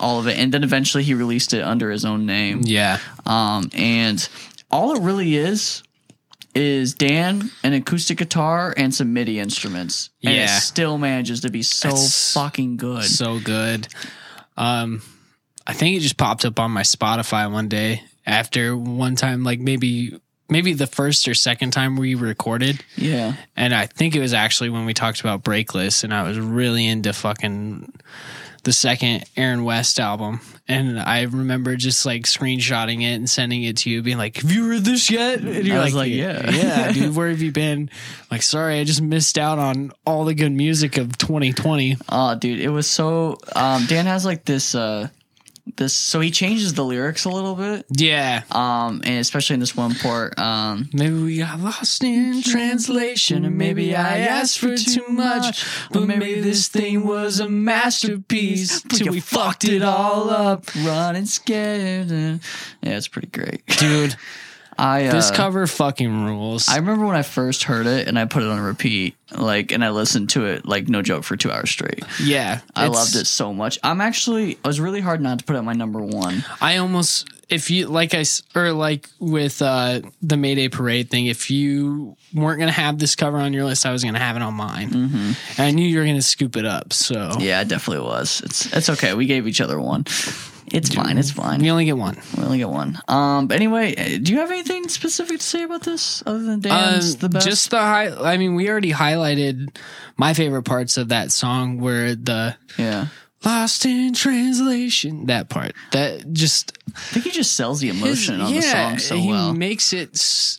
[SPEAKER 2] all of it, and then eventually he released it under his own name.
[SPEAKER 1] Yeah.
[SPEAKER 2] Um, and all it really is is Dan, an acoustic guitar, and some MIDI instruments. And
[SPEAKER 1] Yeah.
[SPEAKER 2] it still manages to be so
[SPEAKER 1] It's
[SPEAKER 2] fucking good.
[SPEAKER 1] So good. Um, I think it just popped up on my Spotify one day after one time, like maybe maybe the first or second time we recorded.
[SPEAKER 2] Yeah.
[SPEAKER 1] And I think it was actually when we talked about Breakless, and I was really into fucking the second Aaron West album. And I remember just like screenshotting it and sending it to you, being like, have you heard this yet? And you're
[SPEAKER 2] I was
[SPEAKER 1] like,
[SPEAKER 2] like, yeah.
[SPEAKER 1] yeah, dude, where have you been? I'm like, sorry, I just missed out on all the good music of twenty twenty.
[SPEAKER 2] Oh, dude, it was so. Um, Dan has like this. Uh, this so he changes the lyrics a little bit.
[SPEAKER 1] Yeah.
[SPEAKER 2] Um, and especially in this one part. Um,
[SPEAKER 1] Maybe we got lost in translation, and maybe I asked for too much, but maybe this thing was a masterpiece till we fucked it all up.
[SPEAKER 2] running scared. And, yeah, it's pretty great.
[SPEAKER 1] Dude,
[SPEAKER 2] I uh,
[SPEAKER 1] this cover fucking rules.
[SPEAKER 2] I remember when I first heard it and I put it on repeat, like, and I listened to it, like, no joke, for two hours straight.
[SPEAKER 1] yeah.
[SPEAKER 2] I
[SPEAKER 1] it's-
[SPEAKER 2] loved it so much. I'm actually, it was really hard not to put it at my number one.
[SPEAKER 1] I almost, if you, like I, s- or like with uh, the Mayday Parade thing, if you weren't going to have this cover on your list, I was going to have it on mine. Mm-hmm. And I knew you were going to scoop it up, so.
[SPEAKER 2] Yeah, it definitely was. It's it's okay. We gave each other one. It's fine. It's fine.
[SPEAKER 1] We only get one.
[SPEAKER 2] We only get one. Um, but anyway, uh, do you have anything specific to say about this other than Dan's
[SPEAKER 1] Um,
[SPEAKER 2] the best?
[SPEAKER 1] Just the high. I mean, we already highlighted my favorite parts of that song, where the
[SPEAKER 2] yeah.
[SPEAKER 1] lost in translation, that part, that just
[SPEAKER 2] I think he just sells the emotion on the song so
[SPEAKER 1] he
[SPEAKER 2] well.
[SPEAKER 1] makes it. s-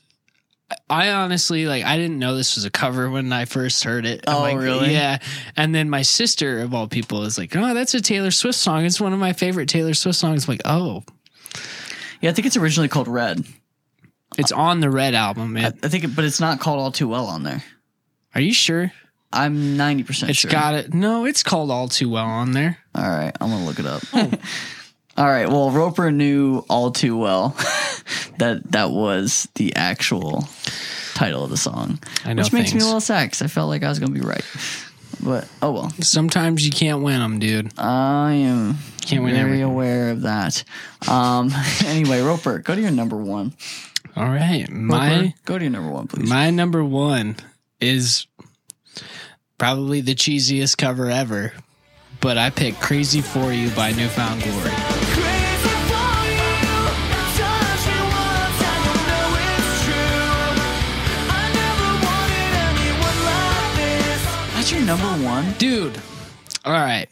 [SPEAKER 1] I honestly, like, I didn't know this was a cover when I first heard it. I'm
[SPEAKER 2] Oh,
[SPEAKER 1] like,
[SPEAKER 2] really?
[SPEAKER 1] Yeah. And then my sister, of all people, is like, "Oh, that's a Taylor Swift song. It's one of my favorite Taylor Swift songs." I'm like, oh,
[SPEAKER 2] Yeah, I think it's originally called Red.
[SPEAKER 1] it's on the Red album,
[SPEAKER 2] I,
[SPEAKER 1] man.
[SPEAKER 2] I think, it, but it's not called All Too Well on there.
[SPEAKER 1] Are you sure?
[SPEAKER 2] I'm ninety percent
[SPEAKER 1] It's
[SPEAKER 2] sure.
[SPEAKER 1] got it. No, it's called All Too Well on there.
[SPEAKER 2] All right, I'm gonna look it up. All right, well, Roper knew all too well that that was the actual title of the song,
[SPEAKER 1] I know
[SPEAKER 2] which makes me
[SPEAKER 1] things.
[SPEAKER 2] a little sad because I felt like I was gonna be right. But oh well,
[SPEAKER 1] Sometimes you can't win them, dude.
[SPEAKER 2] I am
[SPEAKER 1] Can't win
[SPEAKER 2] very
[SPEAKER 1] everything.
[SPEAKER 2] aware of that. Um, anyway, Roper, go to your number one.
[SPEAKER 1] All right,
[SPEAKER 2] Roper,
[SPEAKER 1] my
[SPEAKER 2] go to your number one, please.
[SPEAKER 1] my number one is probably the cheesiest cover ever, but I picked "Crazy for You" by Newfound Glory.
[SPEAKER 3] Crazy for you, touch me once and you'll know it's true. I never wanted anyone like this.
[SPEAKER 2] That's your number one.
[SPEAKER 1] Dude, all right.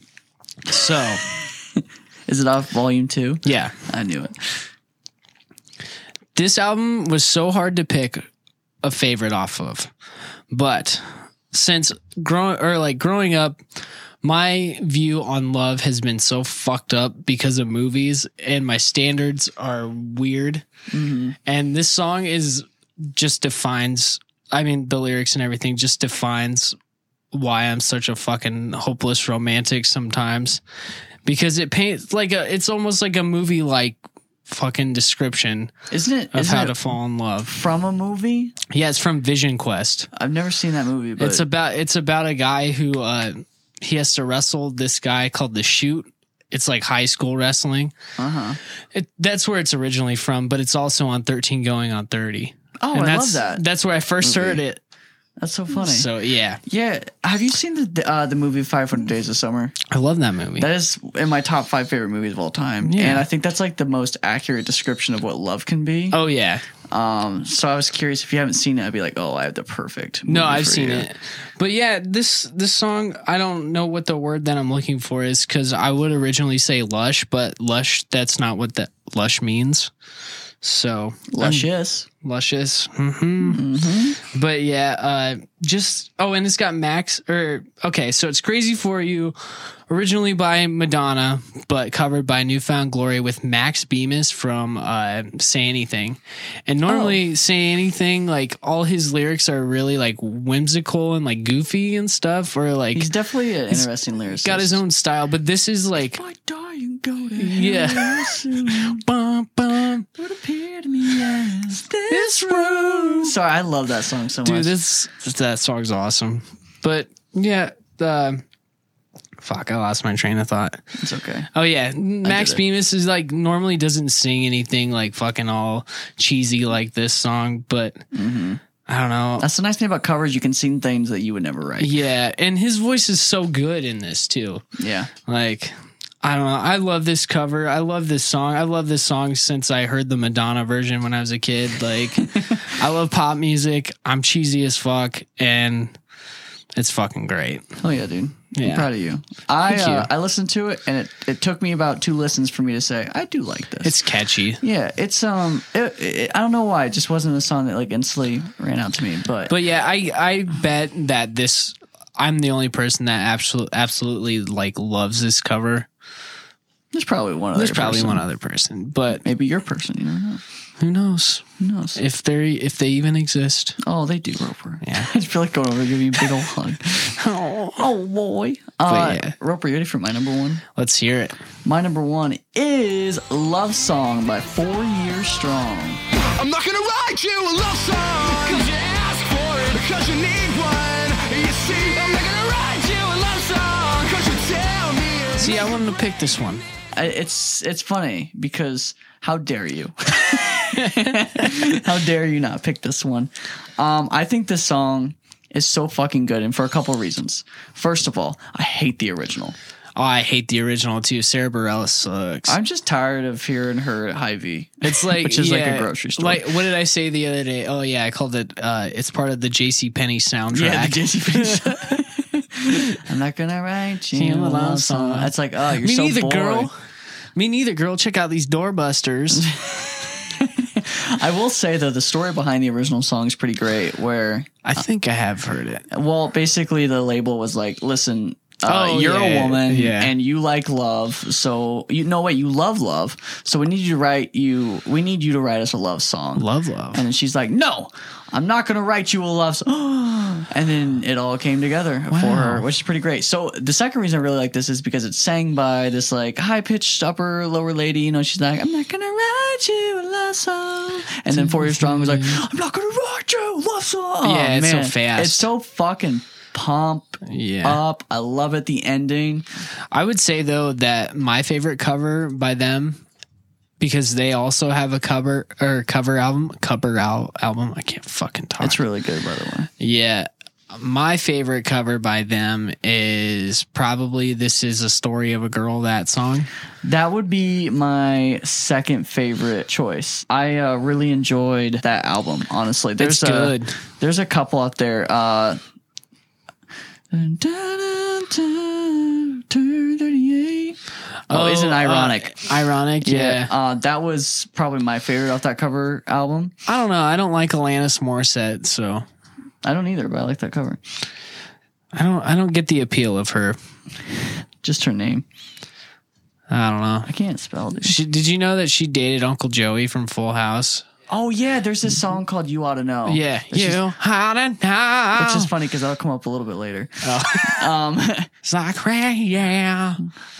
[SPEAKER 1] So,
[SPEAKER 2] Is it off volume two?
[SPEAKER 1] yeah,
[SPEAKER 2] I knew it.
[SPEAKER 1] this album was so hard to pick a favorite off of, but since growing or like growing up, my view on love has been so fucked up because of movies, and my standards are weird. And this song is just defines, I mean, the lyrics and everything just defines why I'm such a fucking hopeless romantic sometimes, because it paints like a, it's almost like a movie like fucking description
[SPEAKER 2] Isn't it?
[SPEAKER 1] of
[SPEAKER 2] Isn't
[SPEAKER 1] how
[SPEAKER 2] it
[SPEAKER 1] to fall in love.
[SPEAKER 2] from a movie?
[SPEAKER 1] Yeah, it's from Vision Quest.
[SPEAKER 2] I've never seen that movie, but
[SPEAKER 1] It's about it's about a guy who uh he has to wrestle this guy called the Shoot. It's like high school wrestling.
[SPEAKER 2] uh-huh.
[SPEAKER 1] It, that's where it's originally from, but it's also on thirteen Going on thirty.
[SPEAKER 2] Oh,
[SPEAKER 1] And
[SPEAKER 2] I
[SPEAKER 1] that's,
[SPEAKER 2] love that.
[SPEAKER 1] That's where I first
[SPEAKER 2] movie.
[SPEAKER 1] heard it.
[SPEAKER 2] That's so funny.
[SPEAKER 1] So yeah,
[SPEAKER 2] Yeah, have you seen the uh, the movie five hundred Days of Summer?
[SPEAKER 1] I love that movie.
[SPEAKER 2] That is in my top five favorite movies of all time,
[SPEAKER 1] Yeah.
[SPEAKER 2] and I think that's like the most accurate description of what love can be.
[SPEAKER 1] oh yeah,
[SPEAKER 2] Um, so I was curious if you haven't seen it, I'd be like, oh, I have the perfect.
[SPEAKER 1] no,
[SPEAKER 2] movie
[SPEAKER 1] I've
[SPEAKER 2] for
[SPEAKER 1] seen
[SPEAKER 2] you.
[SPEAKER 1] it. But yeah, this this song, I don't know what the word that I'm looking for is, because I would originally say lush, but lush, that's not what that lush means. So
[SPEAKER 2] Luscious.
[SPEAKER 1] luscious. Mm-hmm. But yeah, uh, just oh, and it's got Max. Or okay, so it's "Crazy for You," originally by Madonna, but covered by Newfound Glory with Max Bemis from uh, "Say Anything." And normally,
[SPEAKER 2] Oh.
[SPEAKER 1] "Say Anything," like all his lyrics are really like whimsical and like goofy and stuff, or like
[SPEAKER 2] He's definitely an interesting lyricist.
[SPEAKER 1] got his own style. But this is like,
[SPEAKER 2] If I die and go to
[SPEAKER 1] Yeah.
[SPEAKER 2] hell soon,
[SPEAKER 1] bum bum.
[SPEAKER 2] would appear to me as this room. Sorry, I love that song so
[SPEAKER 1] Dude,
[SPEAKER 2] much.
[SPEAKER 1] this that song's awesome. But yeah, the Fuck, I lost my train of thought.
[SPEAKER 2] It's okay.
[SPEAKER 1] Oh yeah, Max
[SPEAKER 2] it.
[SPEAKER 1] Bemis is like normally doesn't sing anything like fucking all cheesy like this song, but
[SPEAKER 2] Mm-hmm.
[SPEAKER 1] I don't know.
[SPEAKER 2] That's the nice thing about covers. You can sing things that you would never write.
[SPEAKER 1] Yeah, and his voice is so good in this too.
[SPEAKER 2] Yeah.
[SPEAKER 1] Like, I don't know. I love this cover. I love this song. I love this song since I heard the Madonna version when I was a kid. Like, I love pop music. I'm cheesy as fuck, and it's fucking great.
[SPEAKER 2] Oh yeah, dude.
[SPEAKER 1] Yeah.
[SPEAKER 2] I'm proud of you. I
[SPEAKER 1] Thank you.
[SPEAKER 2] uh, I listened to it, and it, it took me about two listens for me to say I do like this.
[SPEAKER 1] It's catchy.
[SPEAKER 2] yeah, it's um, it, it, I don't know why it just wasn't a song that like instantly ran out to me, but
[SPEAKER 1] But yeah, I I bet that this I'm the only person that absolutely absolutely like loves this cover.
[SPEAKER 2] there's probably one other.
[SPEAKER 1] There's probably
[SPEAKER 2] person.
[SPEAKER 1] one other person, but
[SPEAKER 2] Maybe your person. You don't know.
[SPEAKER 1] who knows
[SPEAKER 2] Who knows?
[SPEAKER 1] if they if they even exist?
[SPEAKER 2] Oh, they do, Roper.
[SPEAKER 1] Yeah.
[SPEAKER 2] I just feel like going over and giving you a big old hug. Oh boy. Uh,
[SPEAKER 1] yeah.
[SPEAKER 2] Roper, you ready for my number one?
[SPEAKER 1] Let's hear it.
[SPEAKER 2] My number one is "Love Song" by Four Years Strong.
[SPEAKER 3] I'm not gonna write you a love song cause you asked for it, cause you need one. You see, I'm not gonna write you a love song cause you tell me it's
[SPEAKER 1] See, I wanted to pick this one.
[SPEAKER 2] I, it's it's funny because how dare you? How dare you not pick this one? Um, I think this song is so fucking good, and for a couple reasons. First of all, I hate the original.
[SPEAKER 1] Oh, I hate the original too. Sarah Bareilles sucks.
[SPEAKER 2] I'm just tired of hearing her at Hy-Vee.
[SPEAKER 1] It's like
[SPEAKER 2] which is like
[SPEAKER 1] yeah,
[SPEAKER 2] a grocery store.
[SPEAKER 1] Like, what did I say the other day? Oh yeah, I called it. Uh, it's part of the JCPenney soundtrack.
[SPEAKER 2] Yeah, the JCPenney. I'm not gonna write you
[SPEAKER 1] Sing
[SPEAKER 2] a
[SPEAKER 1] a love
[SPEAKER 2] love song.
[SPEAKER 1] song.
[SPEAKER 2] That's like, oh, you're
[SPEAKER 1] Me
[SPEAKER 2] so
[SPEAKER 1] neither,
[SPEAKER 2] boring.
[SPEAKER 1] girl. Me neither, girl. Check out these doorbusters.
[SPEAKER 2] I will say though, the story behind the original song is pretty great. Where,
[SPEAKER 1] I think I have heard it.
[SPEAKER 2] well, basically the label was like, listen. Uh,
[SPEAKER 1] Oh,
[SPEAKER 2] you're
[SPEAKER 1] yeah,
[SPEAKER 2] a woman
[SPEAKER 1] yeah.
[SPEAKER 2] and you like love, so you know what, you love love, so we need you to write you we need you to write us a love song.
[SPEAKER 1] Love, love.
[SPEAKER 2] And then she's like, no, I'm not gonna write you a love song. And then it all came together for her, which is pretty great. So the second reason I really like this is because it's sang by this like high-pitched upper lower lady. You know, she's like, I'm not gonna write you a love song. And then Four Years Strong was like, I'm not gonna write you a love song.
[SPEAKER 1] Yeah, it's so
[SPEAKER 2] Man,
[SPEAKER 1] fast.
[SPEAKER 2] It's so fucking pump
[SPEAKER 1] Yeah.
[SPEAKER 2] up. I love it. The ending.
[SPEAKER 1] I would say though that my favorite cover by them, because they also have a cover or cover album, cover al- album. I can't fucking talk.
[SPEAKER 2] It's really good, by the way.
[SPEAKER 1] Yeah. My favorite cover by them is probably "This Is a Story of a Girl," that song.
[SPEAKER 2] That would be my second favorite choice. I uh, really enjoyed that album, honestly. There's
[SPEAKER 1] It's
[SPEAKER 2] a,
[SPEAKER 1] good.
[SPEAKER 2] There's a couple out there. Uh, oh, isn't it ironic?
[SPEAKER 1] Uh, ironic, yeah.
[SPEAKER 2] yeah. Uh, that was probably my favorite off that cover album.
[SPEAKER 1] I don't know. I don't like Alanis Morissette, so
[SPEAKER 2] I don't either, but I like that cover.
[SPEAKER 1] I don't. I don't get the appeal of her.
[SPEAKER 2] Just her name.
[SPEAKER 1] I don't know.
[SPEAKER 2] I can't spell, dude.
[SPEAKER 1] She, did you know that she dated Uncle Joey from Full House?
[SPEAKER 2] Oh, yeah. There's this song called You Ought to Know.
[SPEAKER 1] Yeah,
[SPEAKER 2] Which
[SPEAKER 1] you
[SPEAKER 2] is-
[SPEAKER 1] ought to know.
[SPEAKER 2] Which is funny because that'll come up a little bit later.
[SPEAKER 1] Oh.
[SPEAKER 2] Um,
[SPEAKER 1] It's like rain, yeah.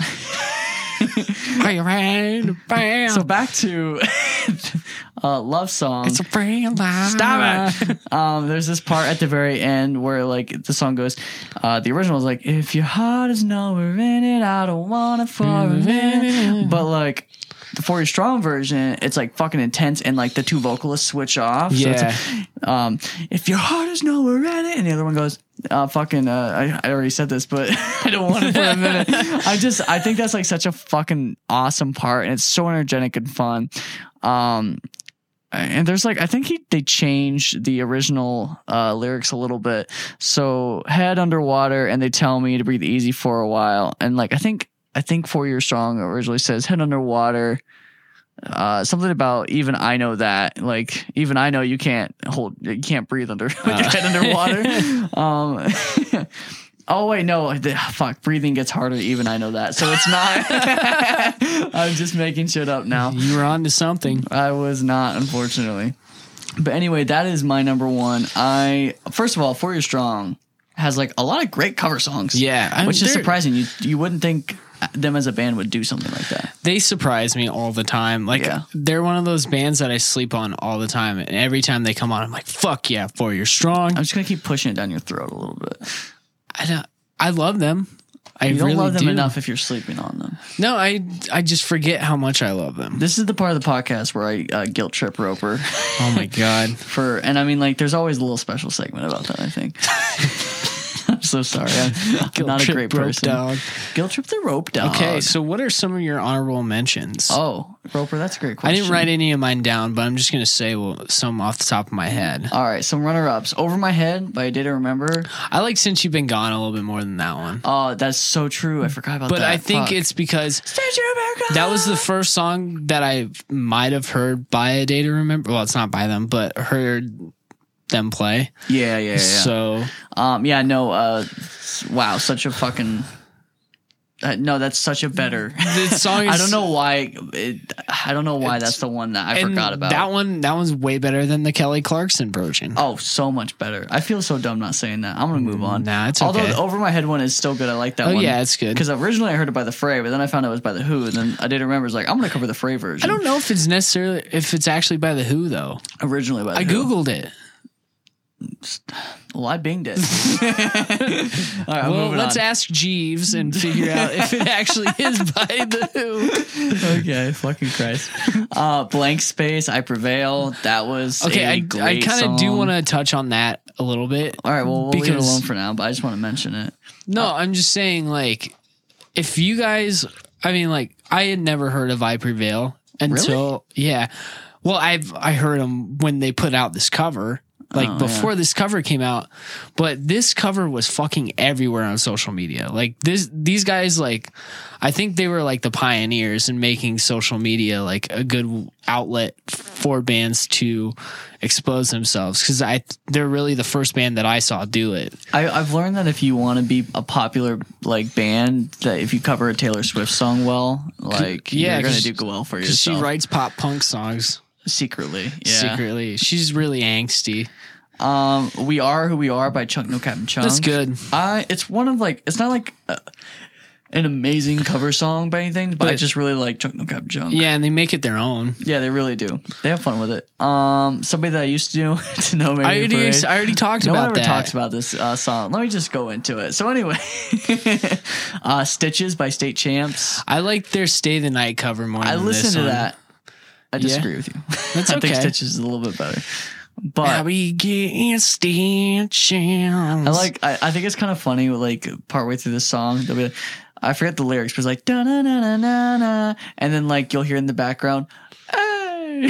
[SPEAKER 1] Are you ready to bam?
[SPEAKER 2] so back to uh, Love Song.
[SPEAKER 1] It's a free life.
[SPEAKER 2] Stop it. Um, there's this part at the very end where like the song goes, uh, the original is like, if your heart is nowhere in it, I don't want it for a minute. But like the Four Year Strong version, it's like fucking intense and like the two vocalists switch off. So
[SPEAKER 1] Yeah.
[SPEAKER 2] it's, um, if your heart is nowhere in it, and the other one goes, uh, fucking, uh, I, I already said this, but I don't want it for a minute. I just, I think that's like such a fucking awesome part, and it's so energetic and fun. Um, and there's like, I think he, they changed the original uh, lyrics a little bit. So head underwater, and they tell me to breathe easy for a while. And like, I think, I think Four Year Strong originally says head underwater. Uh, something about even I know that, like, even I know you can't hold, you can't breathe under with your head underwater. Um, oh wait, no, the, fuck, breathing gets harder. Even I know that, so it's not. I'm just making shit up now.
[SPEAKER 1] You were on to something.
[SPEAKER 2] I was not, unfortunately. But anyway, that is my number one. I first of all, Four Year Strong has like a lot of great cover songs.
[SPEAKER 1] Yeah, I mean,
[SPEAKER 2] which is
[SPEAKER 1] they're-
[SPEAKER 2] surprising. You you wouldn't think them as a band would do something like that.
[SPEAKER 1] They surprise me all the time. Like
[SPEAKER 2] Yeah.
[SPEAKER 1] they're one of those bands that I sleep on all the time, and every time they come on, I'm like, "Fuck yeah, Four Year Strong."
[SPEAKER 2] I'm just gonna keep pushing it down your throat a little bit.
[SPEAKER 1] I don't, I love them. I
[SPEAKER 2] You don't
[SPEAKER 1] really
[SPEAKER 2] love them
[SPEAKER 1] do.
[SPEAKER 2] enough if you're sleeping on them.
[SPEAKER 1] No, I I just forget how much I love them.
[SPEAKER 2] This is the part of the podcast where I uh, guilt trip Roper
[SPEAKER 1] Oh my god.
[SPEAKER 2] for, and I mean, like, there's always a little special segment about that. I think. I'm so sorry. I'm, I'm
[SPEAKER 1] Guilt
[SPEAKER 2] not a
[SPEAKER 1] trip
[SPEAKER 2] great
[SPEAKER 1] rope
[SPEAKER 2] person.
[SPEAKER 1] dog.
[SPEAKER 2] Guilt trip the rope dog.
[SPEAKER 1] Okay, so what are some of your honorable mentions?
[SPEAKER 2] Oh, Roper, that's a great
[SPEAKER 1] I
[SPEAKER 2] question.
[SPEAKER 1] didn't write any of mine down, but I'm just gonna say well, some off the top of my head.
[SPEAKER 2] All right, some runner-ups. Over My Head by A Day to Remember.
[SPEAKER 1] I like Since You've Been Gone a little bit more than that one.
[SPEAKER 2] Oh, that's so true. I forgot about
[SPEAKER 1] But
[SPEAKER 2] that.
[SPEAKER 1] I think
[SPEAKER 2] Fuck.
[SPEAKER 1] it's because
[SPEAKER 2] Since You've Been Gone.
[SPEAKER 1] that was the first song that I might have heard by A Day to Remember. Well, it's not by them, but heard them play.
[SPEAKER 2] Yeah, yeah, yeah.
[SPEAKER 1] So
[SPEAKER 2] Um, yeah, no, uh, s- wow, such a fucking. Uh, no, that's such a better.
[SPEAKER 1] the song is
[SPEAKER 2] I don't know why. It, I don't know why that's the one that I
[SPEAKER 1] and
[SPEAKER 2] forgot about.
[SPEAKER 1] That one that one's way better than the Kelly Clarkson version.
[SPEAKER 2] Oh, so much better. I feel so dumb not saying that. I'm gonna move on.
[SPEAKER 1] Nah, it's
[SPEAKER 2] Although
[SPEAKER 1] okay.
[SPEAKER 2] the Over My Head one is still good. I like that
[SPEAKER 1] Oh,
[SPEAKER 2] one.
[SPEAKER 1] yeah, it's good.
[SPEAKER 2] Because originally I heard it by the Fray, but then I found out it was by the Who, and then I did remember it's like I'm gonna cover the Fray version.
[SPEAKER 1] I don't know if it's necessarily if it's actually by the Who though.
[SPEAKER 2] Originally by the
[SPEAKER 1] I
[SPEAKER 2] Who.
[SPEAKER 1] googled it.
[SPEAKER 2] Well, I binged it. All right, I'm
[SPEAKER 1] Well,
[SPEAKER 2] moving
[SPEAKER 1] let's
[SPEAKER 2] on.
[SPEAKER 1] ask Jeeves and figure out if it actually is by the Who.
[SPEAKER 2] Okay, fucking Christ. Uh, Blank Space, I Prevail. That was
[SPEAKER 1] Okay,
[SPEAKER 2] a
[SPEAKER 1] I, I
[SPEAKER 2] great
[SPEAKER 1] kind of do
[SPEAKER 2] song.
[SPEAKER 1] want to touch on that a little bit.
[SPEAKER 2] All right, well, we'll leave it
[SPEAKER 1] because-
[SPEAKER 2] alone for now, but I just want to mention it.
[SPEAKER 1] No, I'm just saying, like, if you guys, I mean, like, I had never heard of I Prevail until, yeah. Well, I've I heard them when they put out this cover, like
[SPEAKER 2] Oh,
[SPEAKER 1] before this cover came out. But this cover was fucking everywhere on social media. Like this, these guys, like, I think they were like the pioneers in making social media like a good outlet for bands to expose themselves. Because I, they're really the first band that I saw do it.
[SPEAKER 2] I, I've learned that if you want to be a popular like band, that if you cover a Taylor Swift song well, like
[SPEAKER 1] Yeah,
[SPEAKER 2] you're gonna
[SPEAKER 1] 'cause-
[SPEAKER 2] do go well for
[SPEAKER 1] Because she
[SPEAKER 2] yourself.
[SPEAKER 1] writes pop punk songs
[SPEAKER 2] secretly. Yeah.
[SPEAKER 1] secretly. She's really angsty.
[SPEAKER 2] Um, We Are Who We Are by Chunk No Captain Chunk.
[SPEAKER 1] That's good.
[SPEAKER 2] I it's one of like it's not like uh, an amazing cover song by anything, but, I
[SPEAKER 1] But-
[SPEAKER 2] just really like Chunk No Captain Chunk.
[SPEAKER 1] Yeah, and they make it their own.
[SPEAKER 2] Yeah, they really do. They have fun with it. Um, somebody that I used to do to know me.
[SPEAKER 1] I already, I already talked
[SPEAKER 2] No one
[SPEAKER 1] about
[SPEAKER 2] ever
[SPEAKER 1] that.
[SPEAKER 2] talks about this uh, song. Let me just go into it. So anyway, uh, Stitches by State Champs.
[SPEAKER 1] I like their Stay the Night cover more
[SPEAKER 2] I
[SPEAKER 1] than this
[SPEAKER 2] listened to
[SPEAKER 1] one.
[SPEAKER 2] that. I disagree with you.
[SPEAKER 1] That's
[SPEAKER 2] I think
[SPEAKER 1] okay.
[SPEAKER 2] Stitches is a little bit better.
[SPEAKER 1] I
[SPEAKER 2] But
[SPEAKER 1] begin stitches.
[SPEAKER 2] I like. I, I think it's kind of funny. Like partway through the song, they'll be like, I forget the lyrics, but it's like da na na na na na, and then like you'll hear in the background. Hey.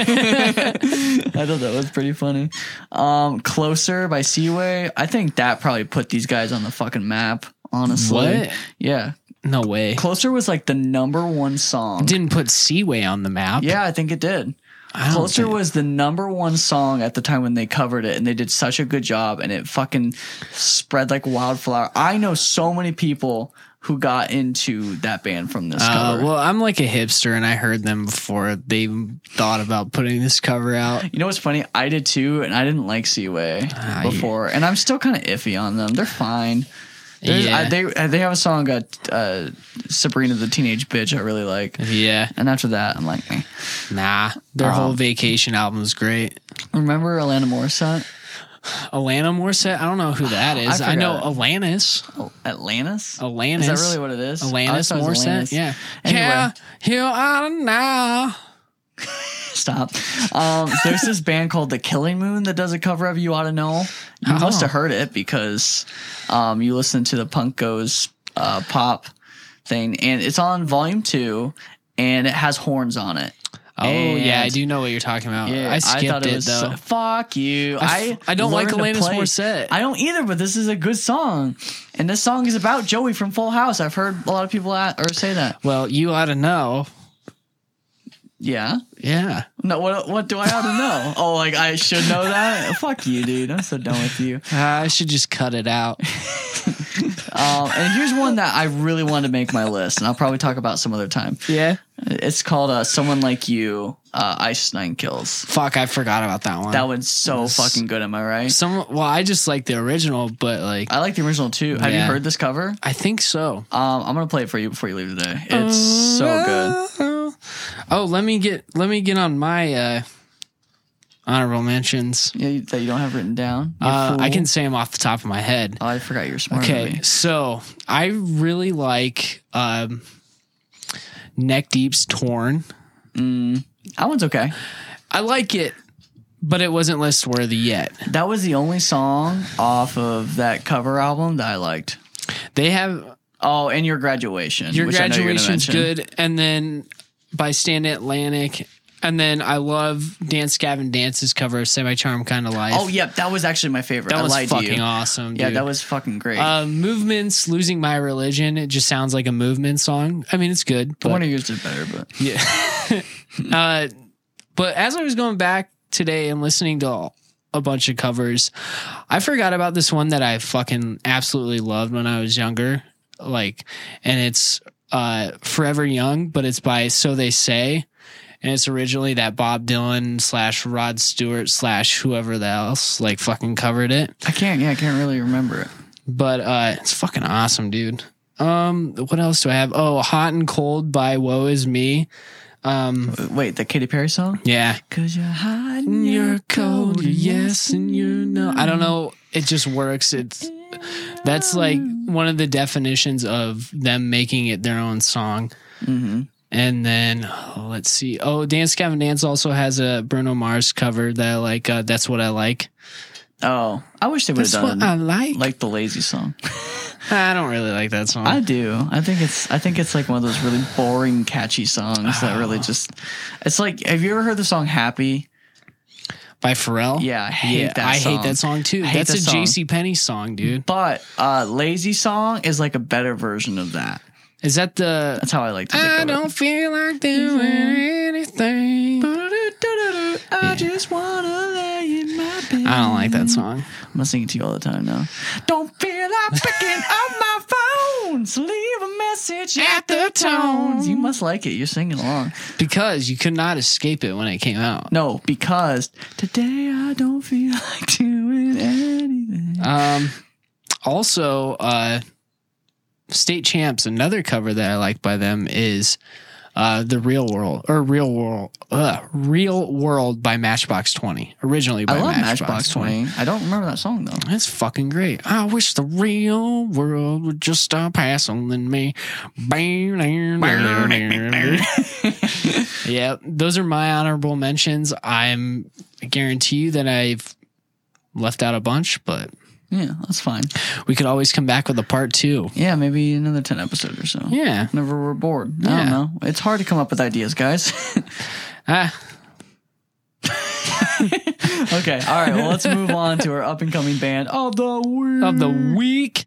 [SPEAKER 2] I thought that was pretty funny. Um, Closer by Seaway. I think that probably put these guys on the fucking map. Honestly,
[SPEAKER 1] What?
[SPEAKER 2] Yeah,
[SPEAKER 1] No way.
[SPEAKER 2] Closer was like the number one song.
[SPEAKER 1] Didn't put Seaway on the map.
[SPEAKER 2] Yeah, I think it did.
[SPEAKER 1] I don't
[SPEAKER 2] Closer
[SPEAKER 1] think-
[SPEAKER 2] was the number one song at the time when they covered it, and they did such a good job, and it fucking spread like wildfire. I know so many people who got into that band from this
[SPEAKER 1] Uh,
[SPEAKER 2] cover.
[SPEAKER 1] well, I'm like a hipster, and I heard them before they even thought about putting this cover out.
[SPEAKER 2] You know what's funny? I did too, and I didn't like Seaway
[SPEAKER 1] Ah,
[SPEAKER 2] before, and I'm still kind of iffy on them. They're fine. There's-
[SPEAKER 1] Yeah.
[SPEAKER 2] I, they they have a song, uh, uh, Sabrina the Teenage Bitch, I really like.
[SPEAKER 1] Yeah,
[SPEAKER 2] And after that, I'm like, eh.
[SPEAKER 1] nah. Their
[SPEAKER 2] Um,
[SPEAKER 1] whole Vacation album is great.
[SPEAKER 2] Remember Alanis Morissette?
[SPEAKER 1] Alana Morissette. I don't know who that is. I, know
[SPEAKER 2] forgot.
[SPEAKER 1] Alanis.
[SPEAKER 2] Oh, Atlantis?
[SPEAKER 1] Alanis.
[SPEAKER 2] Is that really what it is? I
[SPEAKER 1] Alanis
[SPEAKER 2] thought it was
[SPEAKER 1] Morissette.
[SPEAKER 2] Alanis.
[SPEAKER 1] Yeah.
[SPEAKER 2] Anyway.
[SPEAKER 1] Yeah. Here I am now.
[SPEAKER 2] Stop. Um, there's this band called The Killing Moon that does a cover of You Ought to Know. You
[SPEAKER 1] Oh.
[SPEAKER 2] must have heard it because um, you listen to the Punk Goes uh, Pop thing, and it's on volume two, and it has horns on it.
[SPEAKER 1] Oh yeah, I
[SPEAKER 2] And-
[SPEAKER 1] do know what you're talking about.
[SPEAKER 2] Yeah,
[SPEAKER 1] I skipped
[SPEAKER 2] thought
[SPEAKER 1] it,
[SPEAKER 2] was
[SPEAKER 1] though.
[SPEAKER 2] so- fuck you.
[SPEAKER 1] I
[SPEAKER 2] I
[SPEAKER 1] f- I don't like
[SPEAKER 2] learned to
[SPEAKER 1] Alanis
[SPEAKER 2] play-
[SPEAKER 1] Morissette.
[SPEAKER 2] I don't either, but this is a good song, and this song is about Joey from Full House. I've heard a lot of people at, or say that.
[SPEAKER 1] Well, you ought to know.
[SPEAKER 2] Yeah.
[SPEAKER 1] Yeah.
[SPEAKER 2] No. What? What do I ought to know? Oh, like I should know that. Fuck you, dude. I'm so done with you.
[SPEAKER 1] Uh, I should just cut it out.
[SPEAKER 2] Um, and here's one that I really wanted to make my list, and I'll probably talk about some other time.
[SPEAKER 1] Yeah.
[SPEAKER 2] It's called uh, "Someone Like You." Uh, Ice Nine Kills.
[SPEAKER 1] Fuck, I forgot about that one.
[SPEAKER 2] That one's so fucking good. Am I right?
[SPEAKER 1] Some. Well, I just like the original, but like
[SPEAKER 2] I like the original too. Have you
[SPEAKER 1] Yeah.
[SPEAKER 2] heard this cover?
[SPEAKER 1] I think so.
[SPEAKER 2] Um, I'm gonna play it for you before you leave today. It's so good.
[SPEAKER 1] Oh, let me get let me get on my uh honorable mentions.
[SPEAKER 2] Yeah, you, that you don't have written down. You
[SPEAKER 1] Uh, I
[SPEAKER 2] fool.
[SPEAKER 1] can say them off the top of my head.
[SPEAKER 2] Oh, I forgot you're smart.
[SPEAKER 1] Okay, so I really like um, Neck Deep's Torn.
[SPEAKER 2] That one's okay.
[SPEAKER 1] I like it, but it wasn't list worthy yet.
[SPEAKER 2] That was the only song off of that cover album that I liked.
[SPEAKER 1] They have
[SPEAKER 2] Oh, and Your Graduation.
[SPEAKER 1] Your
[SPEAKER 2] which I know you're gonna
[SPEAKER 1] Graduation's
[SPEAKER 2] mention.
[SPEAKER 1] good, and then by Stand Atlantic, and then I love Dance Gavin Dance's cover of Semi Charm Kind of Life.
[SPEAKER 2] Oh, yep. That was actually my favorite.
[SPEAKER 1] that
[SPEAKER 2] I
[SPEAKER 1] was
[SPEAKER 2] lied to
[SPEAKER 1] fucking
[SPEAKER 2] you.
[SPEAKER 1] awesome.
[SPEAKER 2] Yeah,
[SPEAKER 1] dude.
[SPEAKER 2] that was fucking great.
[SPEAKER 1] Uh, Movements, Losing My Religion. It just sounds like a movement song. I mean, it's good, but
[SPEAKER 2] One of yours did better, but
[SPEAKER 1] yeah. uh, but as I was going back today and listening to a bunch of covers, I forgot about this one that I fucking absolutely loved when I was younger. Like, and it's uh, Forever Young, but it's by So They Say. And it's originally that Bob Dylan slash Rod Stewart slash whoever else like fucking covered it.
[SPEAKER 2] I can't. Yeah, I can't really remember it.
[SPEAKER 1] But uh, it's fucking awesome, dude. Um, what else do I have? Oh, Hot and Cold by Woe Is Me. Um,
[SPEAKER 2] Wait, the Katy Perry song?
[SPEAKER 1] yeah.
[SPEAKER 2] Cause you're hot and
[SPEAKER 1] You're cold, you're yes, and you're no. I don't know. It just works. It's that's like one of the definitions of them making it their own song.
[SPEAKER 2] Mm-hmm.
[SPEAKER 1] And then oh, let's see. Oh, Dance Gavin Dance also has a Bruno Mars cover that I like. Uh, that's what I like.
[SPEAKER 2] Oh, I wish they would have
[SPEAKER 1] That's what
[SPEAKER 2] done
[SPEAKER 1] I like.
[SPEAKER 2] like the Lazy song.
[SPEAKER 1] I don't really like that song.
[SPEAKER 2] I do. I think it's. I think it's like one of those really boring, catchy songs that really just. It's like. Have you ever heard the song "Happy"?
[SPEAKER 1] By Pharrell.
[SPEAKER 2] Yeah, I hate
[SPEAKER 1] yeah,
[SPEAKER 2] that
[SPEAKER 1] I
[SPEAKER 2] song.
[SPEAKER 1] hate that song too.
[SPEAKER 2] I hate
[SPEAKER 1] That's
[SPEAKER 2] that
[SPEAKER 1] a
[SPEAKER 2] song.
[SPEAKER 1] J C Penney song, dude.
[SPEAKER 2] But uh, "Lazy Song" is like a better version of that.
[SPEAKER 1] Is that the?
[SPEAKER 2] That's how I like to think
[SPEAKER 1] I
[SPEAKER 2] of
[SPEAKER 1] don't
[SPEAKER 2] it.
[SPEAKER 1] feel like doing anything.
[SPEAKER 2] I just wanna lay in my bed.
[SPEAKER 1] I don't like that song.
[SPEAKER 2] I'm gonna sing it to you all the time now. Don't feel like picking up my phone, so leave a message at the tones. You must like it. You're singing along.
[SPEAKER 1] Because you could not escape it when it came out.
[SPEAKER 2] No, because today I don't feel like doing anything.
[SPEAKER 1] Um, also, uh, State Champs, another cover that I like by them is uh, The Real World, or Real World, uh, Real World by Matchbox twenty, originally by
[SPEAKER 2] I love
[SPEAKER 1] Matchbox,
[SPEAKER 2] Matchbox
[SPEAKER 1] twenty.
[SPEAKER 2] twenty. I don't remember that song though.
[SPEAKER 1] That's fucking great. I wish the real world would just stop hassling me. Yeah, those are my honorable mentions. I'm I guarantee you that I've left out a bunch, but
[SPEAKER 2] Yeah, that's fine.
[SPEAKER 1] we could always come back with a part two.
[SPEAKER 2] Yeah, maybe another ten episodes or so.
[SPEAKER 1] Yeah.
[SPEAKER 2] Whenever we're bored. I
[SPEAKER 1] Yeah.
[SPEAKER 2] don't know. It's hard to come up with ideas, guys.
[SPEAKER 1] Ah,
[SPEAKER 2] Okay, all right. Well, let's move on to our up and coming band of the week.
[SPEAKER 1] of the week.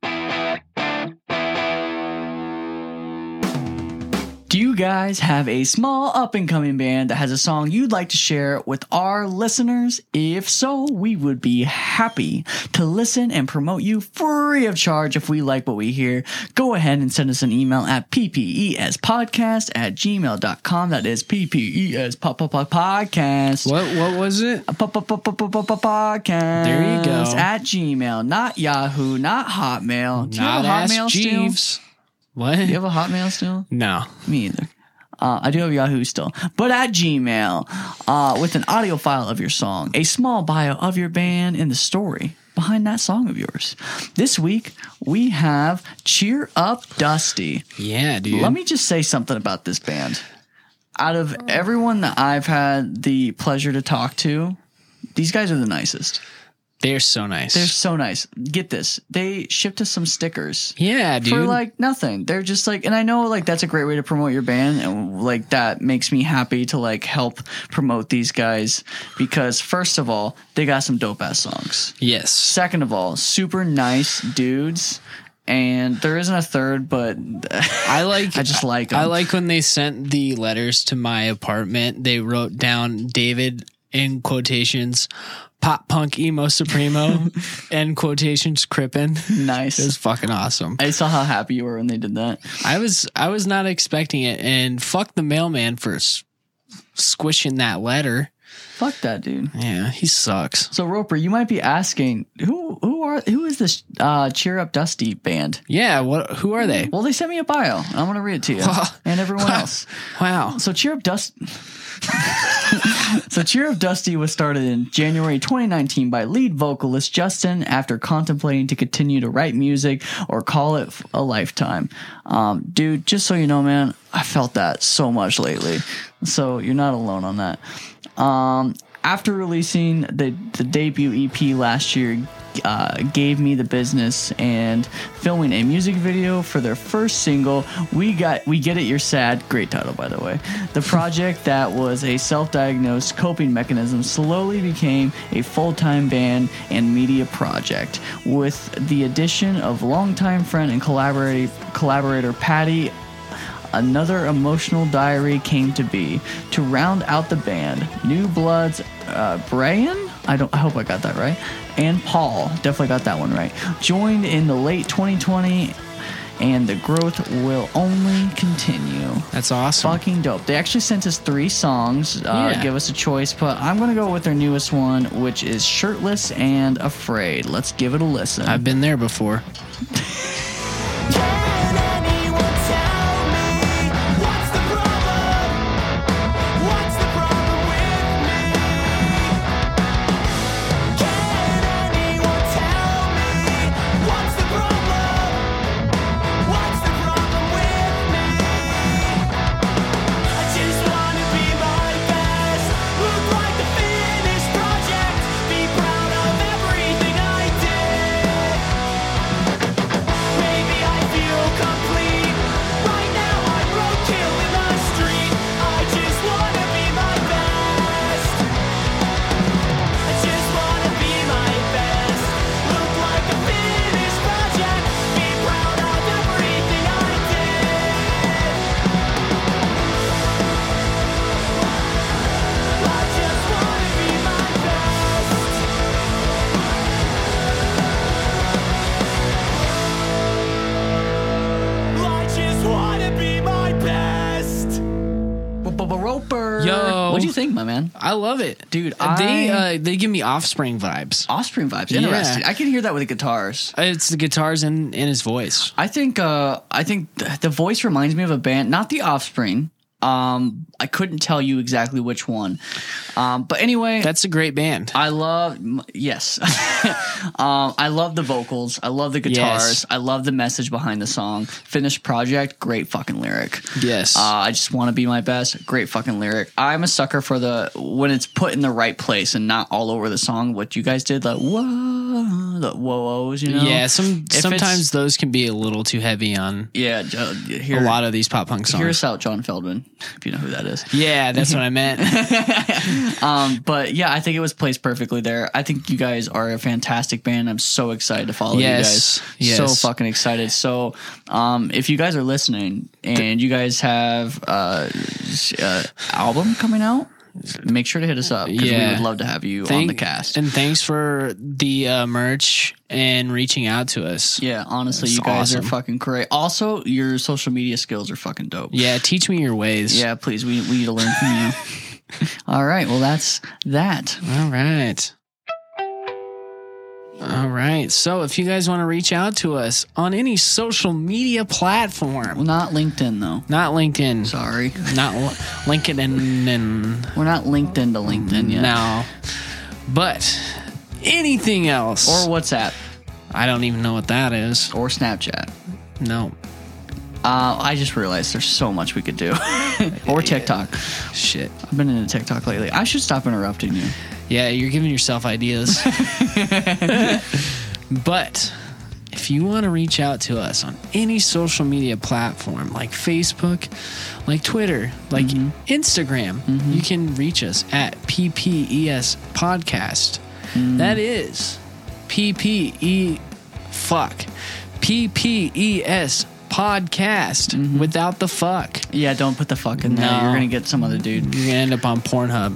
[SPEAKER 2] Do you guys have a small up and coming band that has a song you'd like to share with our listeners? If so, we would be happy to listen and promote you free of charge if we like what we hear. Go ahead and send us an email at ppespodcast at gmail dot com. That is ppes podcast.
[SPEAKER 1] What what was it?
[SPEAKER 2] Podcast.
[SPEAKER 1] There you go.
[SPEAKER 2] At Gmail, not Yahoo, not Hotmail. Do you
[SPEAKER 1] Not
[SPEAKER 2] have a
[SPEAKER 1] Ask
[SPEAKER 2] Hotmail still?
[SPEAKER 1] Jeeves. What?
[SPEAKER 2] Do you have a Hotmail still?
[SPEAKER 1] No.
[SPEAKER 2] Me either. Uh, I do have Yahoo still. But at Gmail, uh, with an audio file of your song, a small bio of your band, and the story behind that song of yours. This week, we have Cheer Up Dusty.
[SPEAKER 1] Yeah, dude.
[SPEAKER 2] Let me just say something about this band. Out of everyone that I've had the pleasure to talk to, these guys are the nicest.
[SPEAKER 1] They're so nice.
[SPEAKER 2] They're so nice. Get this. They shipped us some stickers.
[SPEAKER 1] yeah, dude.
[SPEAKER 2] For like nothing. They're just like, and I know like that's a great way to promote your band, and like that makes me happy to like help promote these guys because first of all, they got some dope ass songs.
[SPEAKER 1] yes.
[SPEAKER 2] Second of all, super nice dudes. And there isn't a third, but
[SPEAKER 1] I like.
[SPEAKER 2] I just like 'em.
[SPEAKER 1] I like when they sent the letters to my apartment. They wrote down David in quotations, pop punk emo supremo, end quotations Crippen.
[SPEAKER 2] nice.
[SPEAKER 1] It was fucking awesome.
[SPEAKER 2] I saw how happy you were when they did that.
[SPEAKER 1] I was I was not expecting it, and fuck the mailman for s- squishing that letter.
[SPEAKER 2] Fuck that dude.
[SPEAKER 1] Yeah, he sucks.
[SPEAKER 2] So Roper, you might be asking who who are who is this uh, Cheer Up Dusty band?
[SPEAKER 1] Yeah, what? Who are they?
[SPEAKER 2] Well, they sent me a bio. I'm gonna read it to you and everyone else.
[SPEAKER 1] Wow.
[SPEAKER 2] So Cheer Up Dust. So Cheer Up Dusty was started in January twenty nineteen by lead vocalist Justin after contemplating to continue to write music or call it a lifetime. Um, dude, just so you know, man, I felt that so much lately. So you're not alone on that. Um, after releasing the, the debut E P last year, uh, Gave Me the Business, and filming a music video for their first single, We Got We Get It You're Sad, great title by the way. The project that was a self-diagnosed coping mechanism slowly became a full-time band and media project, with the addition of longtime friend and collaborator collaborator Patty. Another emotional diary came to be. To round out the band, New Bloods, uh, Brian, I don't. I hope I got that right, and Paul, definitely got that one right, joined in the late twenty twenty, and the growth will only continue.
[SPEAKER 1] That's awesome.
[SPEAKER 2] Fucking dope. They actually sent us three songs, uh,
[SPEAKER 1] Yeah.
[SPEAKER 2] give us a choice, but I'm gonna go with their newest one, which is Shirtless and Afraid. Let's give it a listen.
[SPEAKER 1] I've been there before.
[SPEAKER 3] Can anyone tell me what's the problem? What's the problem with me? Can anyone tell me what's the problem? What's the problem with me? I just wanna be my best, look like the finished project, be proud of everything I did. Maybe I feel complete. Right now I'm roadkill in the street. I just wanna be my best. I just wanna be my best. Look like a finished project. Be proud of everything I did. I just wanna be my best. I just wanna be my best.
[SPEAKER 2] Roper.
[SPEAKER 1] Yo.
[SPEAKER 2] What do you think, my man?
[SPEAKER 1] I love it,
[SPEAKER 2] Dude,
[SPEAKER 1] They
[SPEAKER 2] I-
[SPEAKER 1] uh, they give me Offspring vibes.
[SPEAKER 2] Offspring vibes.
[SPEAKER 1] Yeah.
[SPEAKER 2] Interesting. I can hear that with the guitars.
[SPEAKER 1] It's the guitars and, and his voice.
[SPEAKER 2] I think uh I think th- the voice reminds me of a band, not the Offspring. Um I couldn't tell you exactly which one. Um but anyway,
[SPEAKER 1] That's a great band.
[SPEAKER 2] I love m- yes. um I love the vocals. I love the guitars.
[SPEAKER 1] Yes.
[SPEAKER 2] I love the message behind the song. Finished project, great fucking lyric.
[SPEAKER 1] Yes.
[SPEAKER 2] Uh, I just want to be my best. Great fucking lyric. I'm a sucker for the when it's put in the right place and not all over the song. What you guys did, like whoa, the whoa-ohs, you know?
[SPEAKER 1] yeah, some
[SPEAKER 2] If
[SPEAKER 1] sometimes
[SPEAKER 2] it's-
[SPEAKER 1] those can be a little too heavy on
[SPEAKER 2] Yeah, uh, hear,
[SPEAKER 1] a lot of these pop punk songs.
[SPEAKER 2] Hear us out, John Feldman, if you know who that is.
[SPEAKER 1] Yeah, that's what I meant.
[SPEAKER 2] Um, but yeah, I think it was placed perfectly there. I think you guys are a fantastic band. I'm so excited to follow
[SPEAKER 1] Yes,
[SPEAKER 2] you guys. So
[SPEAKER 1] yes.
[SPEAKER 2] fucking excited. So, um, if you guys are listening and you guys have uh, s- uh album coming out, make sure to hit us up because we
[SPEAKER 1] Yeah.
[SPEAKER 2] would love to have you on
[SPEAKER 1] Thank-
[SPEAKER 2] the cast.
[SPEAKER 1] And thanks for the uh, merch and reaching out to us.
[SPEAKER 2] Yeah, honestly,
[SPEAKER 1] That's
[SPEAKER 2] you guys
[SPEAKER 1] awesome.
[SPEAKER 2] are fucking great. Also, your social media skills are fucking dope.
[SPEAKER 1] Yeah, teach me your ways.
[SPEAKER 2] Yeah, please, we, we need to learn from you. All right, well, that's that.
[SPEAKER 1] All right. All right. So if you guys want to reach out to us on any social media
[SPEAKER 2] Well,
[SPEAKER 1] platform,
[SPEAKER 2] not LinkedIn, though.
[SPEAKER 1] not LinkedIn,
[SPEAKER 2] Sorry.
[SPEAKER 1] not L- LinkedIn, and
[SPEAKER 2] We're not linked into LinkedIn yet.
[SPEAKER 1] no, but anything else,
[SPEAKER 2] Or WhatsApp.
[SPEAKER 1] I don't even know what that is.
[SPEAKER 2] Or Snapchat.
[SPEAKER 1] No,
[SPEAKER 2] Uh, I just realized there's so much we could do. Or TikTok.
[SPEAKER 1] shit.
[SPEAKER 2] I've been into TikTok lately. I should stop interrupting you.
[SPEAKER 1] Yeah, you're giving yourself ideas. But if you want to reach out to us on any social media platform like Facebook, like Twitter, like Instagram, you can reach us at P P E S Podcast. That is P P E fuck. P P E S Podcast without the fuck.
[SPEAKER 2] Yeah, don't put the fuck in there.
[SPEAKER 1] No.
[SPEAKER 2] You're going to get some other dude.
[SPEAKER 1] You're gonna end up on Pornhub.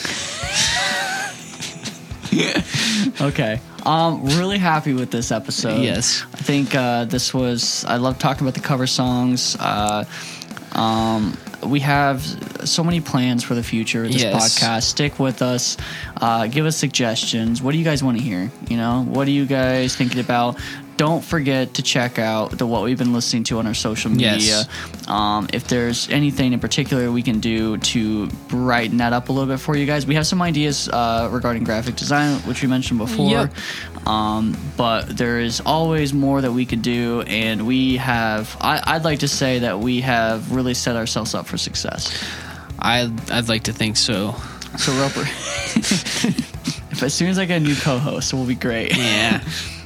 [SPEAKER 2] Okay. Um, really happy with this episode.
[SPEAKER 1] Yes.
[SPEAKER 2] I think uh, this was. I love talking about the cover songs. Uh, um, we have so many plans for the future of this
[SPEAKER 1] Yes.
[SPEAKER 2] podcast. Stick with us. Uh, give us suggestions. What do you guys want to hear? You know, what are you guys thinking about? don't forget to check out the what we've been listening to on our social media.
[SPEAKER 1] Yes.
[SPEAKER 2] Um, if there's anything in particular we can do to brighten that up a little bit for you guys, we have some ideas uh, regarding graphic design, which we mentioned before.
[SPEAKER 1] Yep.
[SPEAKER 2] Um, but there is always more that we could do, and we have. I, I'd like to say that we have really set ourselves up for success.
[SPEAKER 1] I I'd like to think so.
[SPEAKER 2] So Roper, if as soon as I get a new co-host, we'll be great.
[SPEAKER 1] Yeah.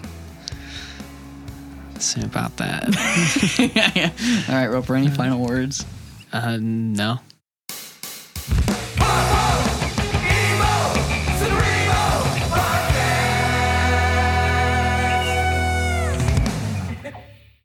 [SPEAKER 1] Say about that.
[SPEAKER 2] yeah, yeah. All right, Roper. Any final words?
[SPEAKER 1] Uh, no.